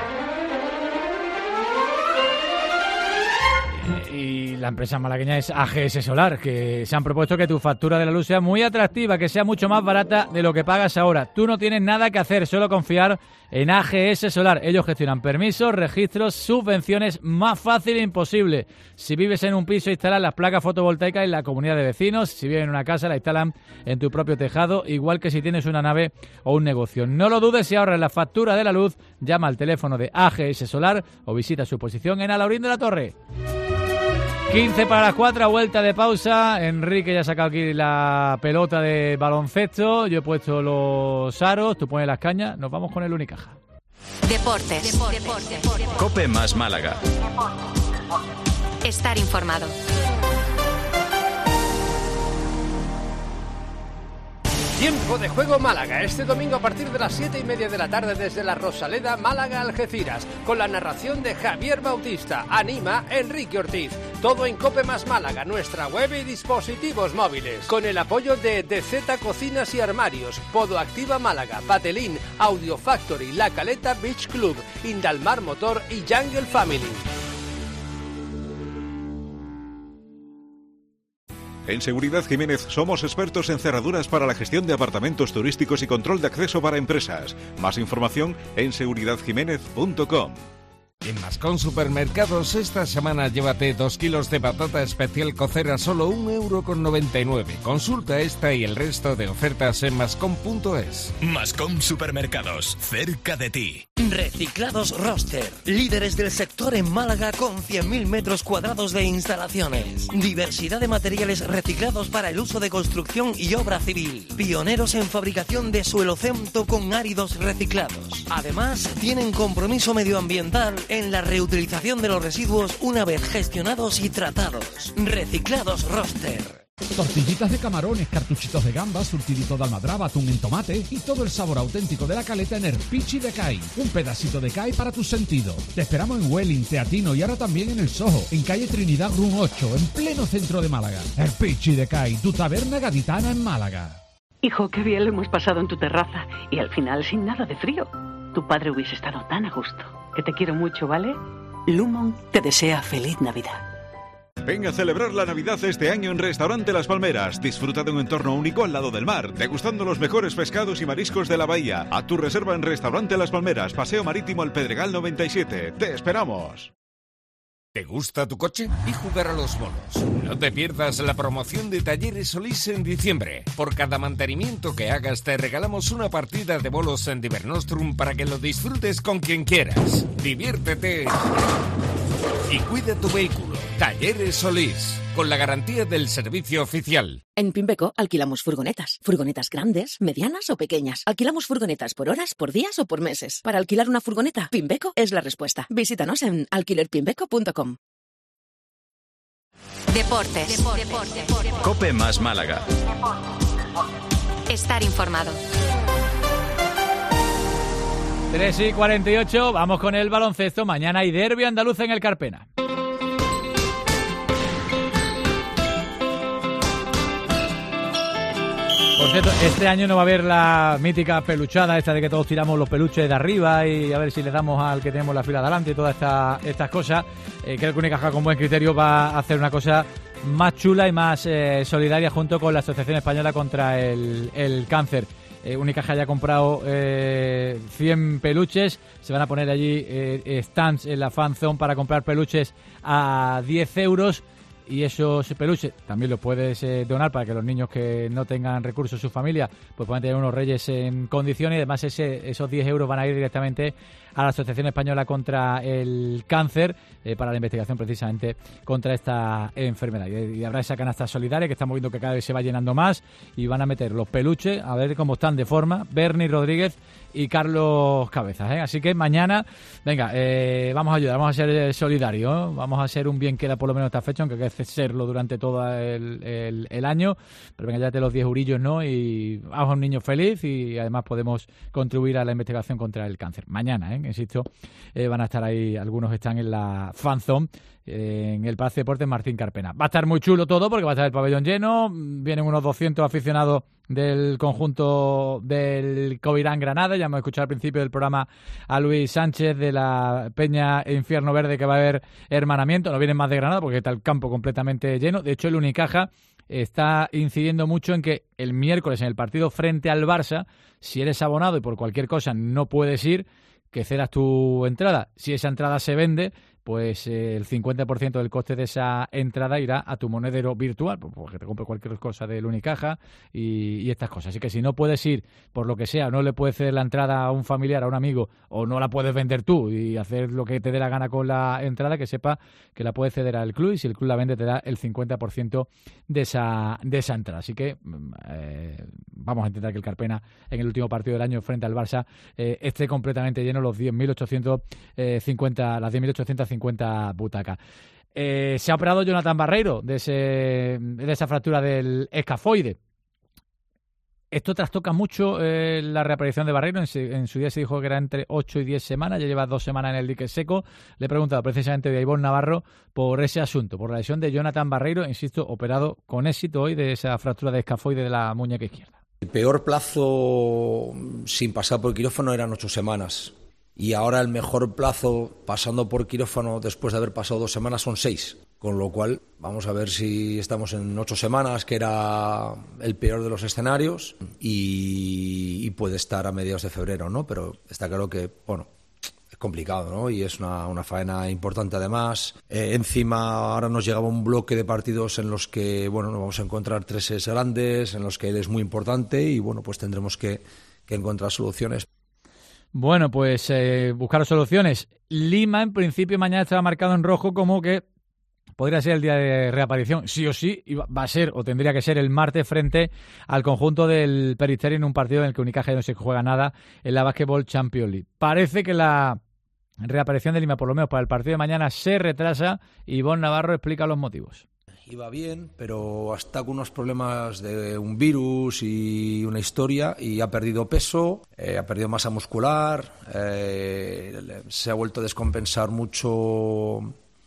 Y la empresa malagueña es AGS Solar, que se han propuesto que tu factura de la luz sea muy atractiva, que sea mucho más barata de lo que pagas ahora. Tú no tienes nada que hacer, solo confiar en AGS Solar. Ellos gestionan permisos, registros, subvenciones, más fácil e imposible. Si vives en un piso, instalan las placas fotovoltaicas en la comunidad de vecinos. Si vives en una casa, la instalan en tu propio tejado, igual que si tienes una nave o un negocio. No lo dudes y ahorra la factura de la luz. Llama al teléfono de AGS Solar o visita su posición en Alaurín de la Torre. 15 para las 4, vuelta de pausa. Enrique ya ha sacado aquí la pelota de baloncesto. Yo he puesto los aros, tú pones las cañas. Nos vamos con el Unicaja. Deportes. Cope más Málaga. Estar informado. Tiempo de juego Málaga, este domingo a partir de las 7:30 de la tarde desde la Rosaleda, Málaga, Algeciras, con la narración de Javier Bautista. Anima Enrique Ortiz. Todo en Cope más Málaga, nuestra web y dispositivos móviles. Con el apoyo de DZ Cocinas y Armarios, Podo Activa Málaga, Patelín, Audio Factory, La Caleta Beach Club, Indalmar Motor y Jungle Family. En Seguridad Jiménez somos expertos en cerraduras para la gestión de apartamentos turísticos y control de acceso para empresas. Más información en seguridadjiménez.com. En Mascom Supermercados esta semana llévate 2 kilos de patata especial cocer a solo 1,99 €. Consulta esta y el resto de ofertas en mascom.es. Mascom Supermercados, cerca de ti. Reciclados Roster, líderes del sector en Málaga con 100.000 metros cuadrados de instalaciones. Diversidad de materiales reciclados para el uso de construcción y obra civil. Pioneros en fabricación de suelocemento con áridos reciclados. Además, tienen compromiso medioambiental en la reutilización de los residuos una vez gestionados y tratados. Reciclados Roster. Tortillitas de camarones, cartuchitos de gambas, surtidito de almadraba, atún en tomate y todo el sabor auténtico de la Caleta en Erpichi de Cai. Un pedacito de Cai para tus sentidos. Te esperamos en Welling, Teatino y ahora también en El Soho, en calle Trinidad Run 8, en pleno centro de Málaga. Erpichi de Cai, tu taberna gaditana en Málaga. Hijo, qué bien lo hemos pasado en tu terraza y al final sin nada de frío. Tu padre hubiese estado tan a gusto. Que te quiero mucho, ¿vale? Lumon te desea feliz Navidad. Ven a celebrar la Navidad este año en Restaurante Las Palmeras. Disfruta de un entorno único al lado del mar, degustando los mejores pescados y mariscos de la bahía. A tu reserva en Restaurante Las Palmeras, Paseo Marítimo El Pedregal 97. ¡Te esperamos! ¿Te gusta tu coche? Y jugar a los bolos. No te pierdas la promoción de Talleres Solís en diciembre. Por cada mantenimiento que hagas te regalamos una partida de bolos en Divernostrum para que lo disfrutes con quien quieras. Diviértete y cuida tu vehículo. Talleres Solís, con la garantía del servicio oficial. En Pimbeco alquilamos furgonetas. Furgonetas grandes, medianas o pequeñas. Alquilamos furgonetas por horas, por días o por meses. Para alquilar una furgoneta, Pimbeco es la respuesta. Visítanos en alquilerpimbeco.com. Deportes. Cope más Málaga. Estar informado. 3:48, vamos con el baloncesto. Mañana hay derbi andaluz en el Carpena. Por cierto, este año no va a haber la mítica peluchada esta de que todos tiramos los peluches de arriba y a ver si le damos al que tenemos la fila de adelante y todas estas cosas. Creo que Unicaja con buen criterio va a hacer una cosa más chula y más solidaria junto con la Asociación Española contra el Cáncer. Unicaja ya ha comprado 100 peluches, se van a poner allí stands en la fan zone para comprar peluches a 10 euros. Y esos peluches también los puedes donar para que los niños que no tengan recursos, su familia, pues puedan tener unos reyes en condiciones. Y además esos 10 euros van a ir directamente a la Asociación Española contra el Cáncer, para la investigación precisamente contra esta enfermedad. Y habrá esa canasta solidaria que estamos viendo que cada vez se va llenando más, y van a meter los peluches, a ver cómo están de forma, Bernie Rodríguez y Carlos Cabezas, ¿eh? Así que mañana, venga, vamos a ayudar, vamos a ser solidarios, ¿eh? Vamos a hacer un bien queda por lo menos esta fecha, aunque hay que serlo durante todo el año, pero venga, ya te los 10 eurillos, ¿no? Y haz a un niño feliz, y además podemos contribuir a la investigación contra el cáncer. Mañana, insisto, van a estar ahí, algunos están en la fanzone, en el Palacio de Deportes Martín Carpena. Va a estar muy chulo todo porque va a estar el pabellón lleno, vienen unos 200 aficionados del conjunto del Covirán Granada. Ya hemos escuchado al principio del programa a Luis Sánchez de la Peña Infierno Verde, que va a haber hermanamiento. No vienen más de Granada porque está el campo completamente lleno. De hecho, el Unicaja está incidiendo mucho en que el miércoles en el partido frente al Barça, si eres abonado y por cualquier cosa no puedes ir, que cedas tu entrada. Si esa entrada se vende, pues el 50% del coste de esa entrada irá a tu monedero virtual, porque te compre cualquier cosa del Unicaja y estas cosas. Así que si no puedes ir, por lo que sea, no le puedes ceder la entrada a un familiar, a un amigo, o no la puedes vender tú y hacer lo que te dé la gana con la entrada, que sepa que la puedes ceder al club, y si el club la vende te da el 50% de esa entrada. Así que vamos a intentar que el Carpena en el último partido del año frente al Barça esté completamente lleno, las 10.850 butacas. Se ha operado Jonathan Barreiro de esa fractura del escafoide. Esto trastoca mucho la reaparición de Barreiro. En su día se dijo que era entre 8 y 10 semanas. Ya lleva 2 semanas en el dique seco. Le he preguntado precisamente a Ivonne Navarro por ese asunto, por la lesión de Jonathan Barreiro, insisto, operado con éxito hoy de esa fractura de escafoide de la muñeca izquierda. El peor plazo sin pasar por quirófano eran 8 semanas. Y ahora el mejor plazo pasando por quirófano después de haber pasado 2 semanas son 6. Con lo cual, vamos a ver si estamos en 8 semanas, que era el peor de los escenarios, y puede estar a mediados de febrero, ¿no? Pero está claro que, bueno, es complicado, ¿no? Y es una faena importante además. Encima, ahora nos llegaba un bloque de partidos en los que, bueno, nos vamos a encontrar 3 grandes, en los que él es muy importante, y, bueno, pues tendremos que encontrar soluciones. Bueno, pues buscar soluciones. Lima, en principio, mañana estaba marcado en rojo como que podría ser el día de reaparición. Sí o sí, va a ser o tendría que ser el martes frente al conjunto del Peristeri en un partido en el que Unicaja no se juega nada en la Basketball Champions League. Parece que la reaparición de Lima, por lo menos para el partido de mañana, se retrasa. Ivonne Navarro explica los motivos. Iba bien, pero está con unos problemas de un virus y una historia, y ha perdido peso, ha perdido masa muscular, se ha vuelto a descompensar mucho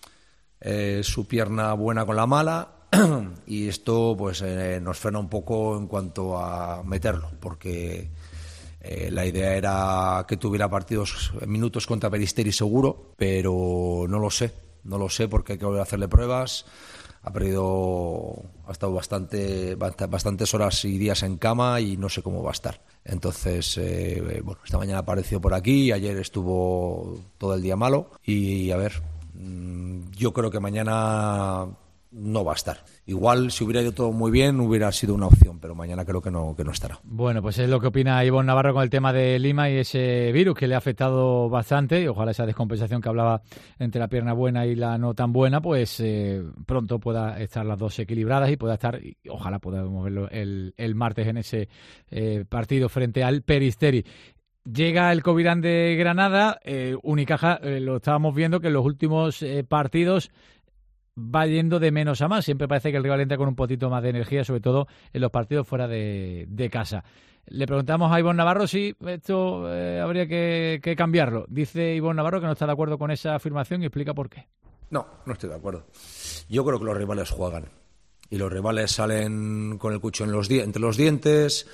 su pierna buena con la mala, y esto pues nos frena un poco en cuanto a meterlo, porque la idea era que tuviera minutos contra Peristeri seguro, pero no lo sé porque hay que volver a hacerle pruebas. Ha estado bastantes horas y días en cama y no sé cómo va a estar. Entonces, bueno, esta mañana apareció por aquí, ayer estuvo todo el día malo, y a ver, yo creo que mañana no va a estar. Igual, si hubiera ido todo muy bien, hubiera sido una opción, pero mañana creo que no estará. Bueno, pues es lo que opina Ivonne Navarro con el tema de Lima y ese virus que le ha afectado bastante, y ojalá esa descompensación que hablaba entre la pierna buena y la no tan buena, pues pronto pueda estar las dos equilibradas y pueda estar, y ojalá podamos verlo el martes en ese partido frente al Peristeri. Llega el Covirán de Granada, Unicaja, lo estábamos viendo que en los últimos partidos va yendo de menos a más. Siempre parece que el rival entra con un poquito más de energía, sobre todo en los partidos fuera de casa. Le preguntamos a Ivonne Navarro si esto habría que cambiarlo. Dice Ivonne Navarro que no está de acuerdo con esa afirmación y explica por qué. No estoy de acuerdo. Yo creo que los rivales juegan y los rivales salen con el cuchillo entre los dientes,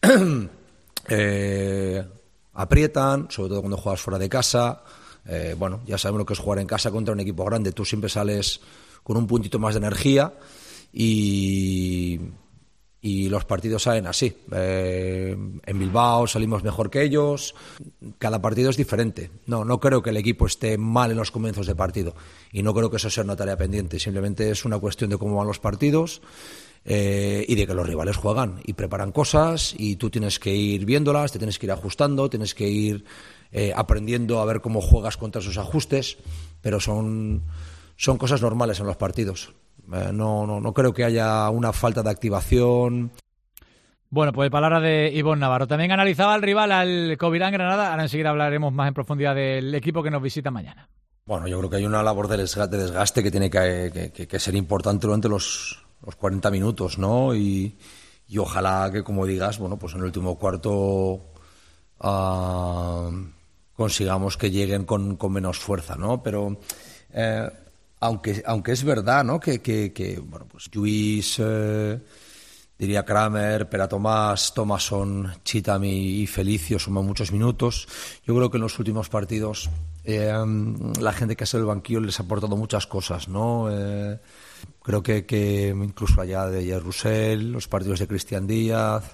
aprietan, sobre todo cuando juegas fuera de casa. Bueno, ya sabemos lo que es jugar en casa contra un equipo grande. Tú siempre sales con un puntito más de energía, y y los partidos salen así. En Bilbao salimos mejor que ellos. Cada partido es diferente. No creo que el equipo esté mal en los comienzos de partido y no creo que eso sea una tarea pendiente. Simplemente es una cuestión de cómo van los partidos y de que los rivales juegan y preparan cosas y tú tienes que ir viéndolas, te tienes que ir ajustando, tienes que ir aprendiendo a ver cómo juegas contra esos ajustes, pero son cosas normales en los partidos. No creo que haya una falta de activación. Bueno, pues palabras de Ivonne Navarro. También analizaba al rival, al Covirán Granada. Ahora enseguida hablaremos más en profundidad del equipo que nos visita mañana. Bueno, yo creo que hay una labor de desgaste que tiene que ser importante durante los 40 minutos, ¿no? Y ojalá que, como digas, bueno, pues en el último cuarto consigamos que lleguen con menos fuerza, ¿no? Pero aunque es verdad, ¿no? Que bueno, pues Lluís, diría Kramer, Pera Tomás, Thomasson, Chitami y Felicio suman muchos minutos. Yo creo que en los últimos partidos la gente que ha sido el banquillo les ha aportado muchas cosas, ¿no? Creo que incluso allá de Jair Roussel, los partidos de Cristian Díaz,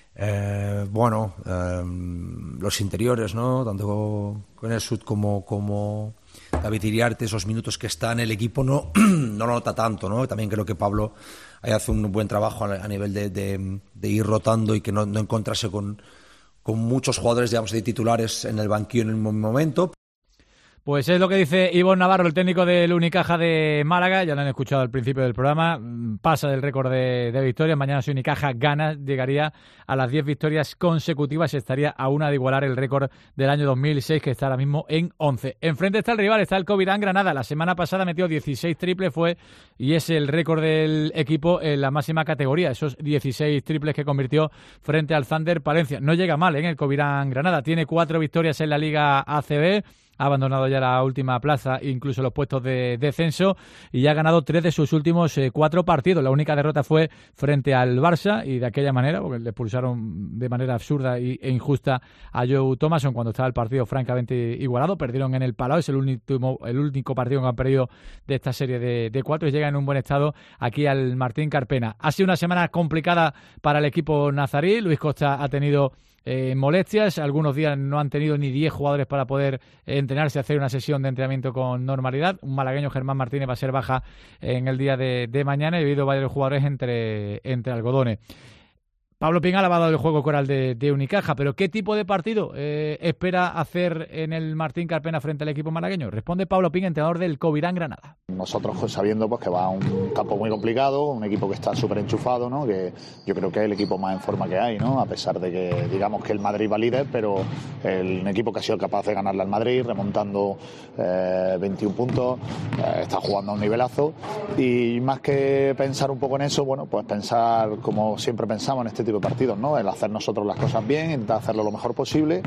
los interiores, ¿no? Tanto con el Sud como David Iriarte, esos minutos que está en el equipo no lo nota tanto, ¿no? También creo que Pablo ahí hace un buen trabajo a nivel de ir rotando y que no encontrarse con muchos jugadores, digamos, de titulares en el banquillo en el momento. Pues es lo que dice Ivonne Navarro, el técnico del Unicaja de Málaga. Ya lo han escuchado al principio del programa. Pasa del récord de victorias. Mañana si Unicaja gana, llegaría a las 10 victorias consecutivas y estaría a una de igualar el récord del año 2006, que está ahora mismo en 11. Enfrente está el rival, está el Covirán Granada. La semana pasada metió 16 triples y es el récord del equipo en la máxima categoría. Esos 16 triples que convirtió frente al Thunder Palencia. No llega mal, el Covirán Granada. Tiene 4 victorias en la Liga ACB. Ha abandonado ya la última plaza, incluso los puestos de descenso, y ya ha ganado 3 de sus últimos 4 partidos. La única derrota fue frente al Barça, y de aquella manera, porque le expulsaron de manera absurda e injusta a Joe Thomasson cuando estaba el partido francamente igualado. Perdieron en el Palau, es el único partido que han perdido de esta serie de 4, y llega en un buen estado aquí al Martín Carpena. Ha sido una semana complicada para el equipo nazarí. Luis Costa ha tenido molestias, algunos días no han tenido ni 10 jugadores para poder entrenarse, hacer una sesión de entrenamiento con normalidad. Un malagueño, Germán Martínez, va a ser baja en el día de mañana y ha habido varios jugadores entre algodones. Pablo Pingal ha dado el juego coral de Unicaja, pero ¿qué tipo de partido espera hacer en el Martín Carpena frente al equipo malagueño? Responde Pablo Pingal, entrenador del Covirán Granada. Nosotros sabiendo pues que va a un campo muy complicado, un equipo que está súper enchufado, ¿no? Que yo creo que es el equipo más en forma que hay, ¿no? A pesar de que digamos que el Madrid va líder, pero un equipo que ha sido capaz de ganarle al Madrid, remontando 21 puntos, está jugando a un nivelazo, y más que pensar un poco en eso, bueno, pues pensar como siempre pensamos en este tipo de partidos, ¿no? El hacer nosotros las cosas bien, intentar hacerlo lo mejor posible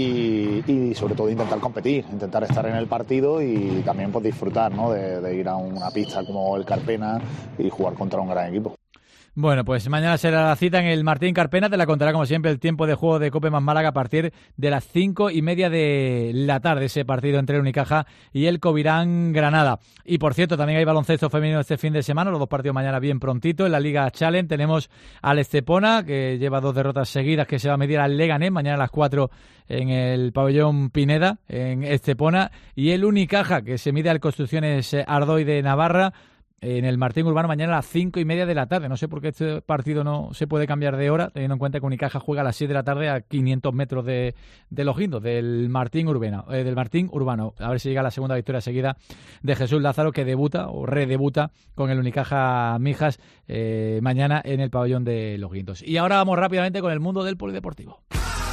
y sobre todo intentar competir, intentar estar en el partido y también pues disfrutar, ¿no? De ir a una pista como el Carpena y jugar contra un gran equipo. Bueno, pues mañana será la cita en el Martín Carpena. Te la contará, como siempre, el tiempo de juego de Cope más Málaga a partir de las 5:30 de la tarde, ese partido entre el Unicaja y el Covirán Granada. Y, por cierto, también hay baloncesto femenino este fin de semana, los 2 partidos mañana bien prontito. En la Liga Challenge tenemos al Estepona, que lleva 2 derrotas seguidas, que se va a medir al Leganés mañana a las 4 en el pabellón Pineda, en Estepona. Y el Unicaja, que se mide al Construcciones Ardoy de Navarra, en el Martín Urbano mañana a las 5:30 de la tarde. No sé por qué este partido no se puede cambiar de hora, teniendo en cuenta que Unicaja juega a las 6 de la tarde a 500 metros de Los Guindos, del Martín Urbano. A ver si llega la segunda victoria seguida de Jesús Lázaro, que debuta o redebuta con el Unicaja Mijas mañana en el pabellón de Los Guindos. Y ahora vamos rápidamente con el mundo del polideportivo.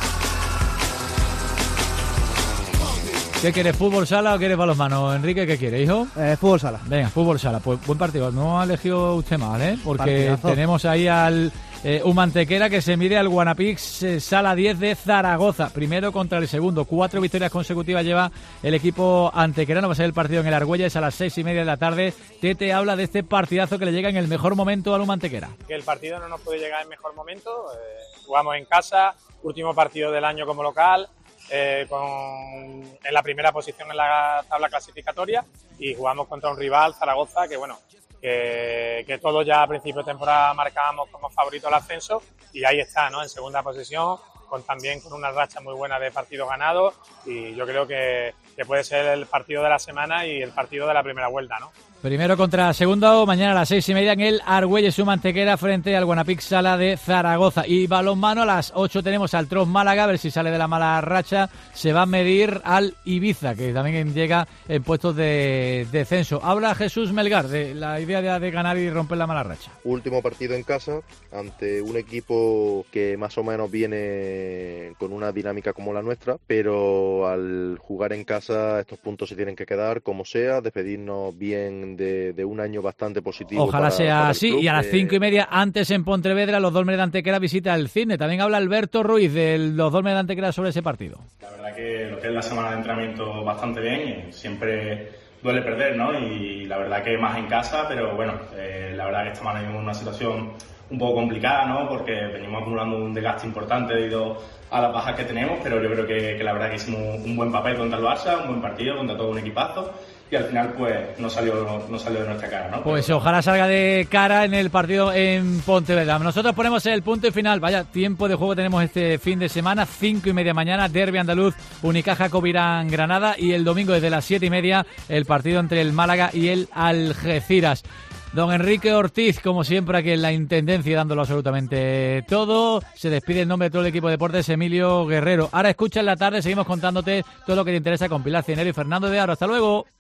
¿Qué quieres, fútbol sala o quieres balonmano? Enrique, ¿qué quiere, hijo? Fútbol sala. Venga, fútbol sala. Pues buen partido. No ha elegido usted mal, ¿eh? Porque partidazo. Tenemos ahí al Humantequera, que se mide al Guanapix Sala 10 de Zaragoza. Primero contra el segundo. 4 victorias consecutivas lleva el equipo antequerano. Va a ser el partido en el Argüelles a las 6:30 de la tarde. Tete habla de este partidazo que le llega en el mejor momento al Humantequera. Que el partido no nos puede llegar en mejor momento. Jugamos en casa, último partido del año como local. En la primera posición en la tabla clasificatoria, y jugamos contra un rival, Zaragoza, que bueno, que todos ya a principio de temporada marcábamos como favorito al ascenso, y ahí está, ¿no? En segunda posición, también con una racha muy buena de partidos ganados, y yo creo que puede ser el partido de la semana y el partido de la primera vuelta, ¿no? Primero contra segundo, mañana a las 6:30 en el Argüelles Mantequera frente al Guanapix Sala de Zaragoza. Y balonmano, a las 8 tenemos al Tros Málaga, a ver si sale de la mala racha. Se va a medir al Ibiza, que también llega en puestos de descenso. Habla Jesús Melgar de la idea de ganar y romper la mala racha. Último partido en casa ante un equipo que más o menos viene con una dinámica como la nuestra, pero al jugar en casa estos puntos se tienen que quedar como sea, despedirnos bien de un año bastante positivo. Ojalá sea así. Club. Y a las 5:30 antes en Pontevedra, los Dolmens de Antequera visita el Cine. También habla Alberto Ruiz de los Dolmens de Antequera sobre ese partido. La verdad que lo que es la semana de entrenamiento bastante bien, siempre duele perder, ¿no? Y la verdad que más en casa, pero bueno, la verdad que estamos en una situación un poco complicada, ¿no? Porque venimos acumulando un desgaste importante debido a las bajas que tenemos, pero yo creo que la verdad que hicimos un buen papel contra el Barça, un buen partido contra todo un equipazo, y al final pues no salió de nuestra cara, ¿no? Pues ojalá salga de cara en el partido en Pontevedra. Nosotros ponemos el punto y final. Vaya tiempo de juego tenemos este fin de semana. 5:30 mañana, derbi andaluz, Unicaja Covirán Granada, y el domingo desde las 7:30 el partido entre el Málaga y el Algeciras. Don Enrique Ortiz, como siempre, aquí en la Intendencia, dándolo absolutamente todo. Se despide en nombre de todo el equipo de deportes, Emilio Guerrero. Ahora escucha en la tarde, seguimos contándote todo lo que te interesa con Pilar Cienero y Fernando de Aro. ¡Hasta luego!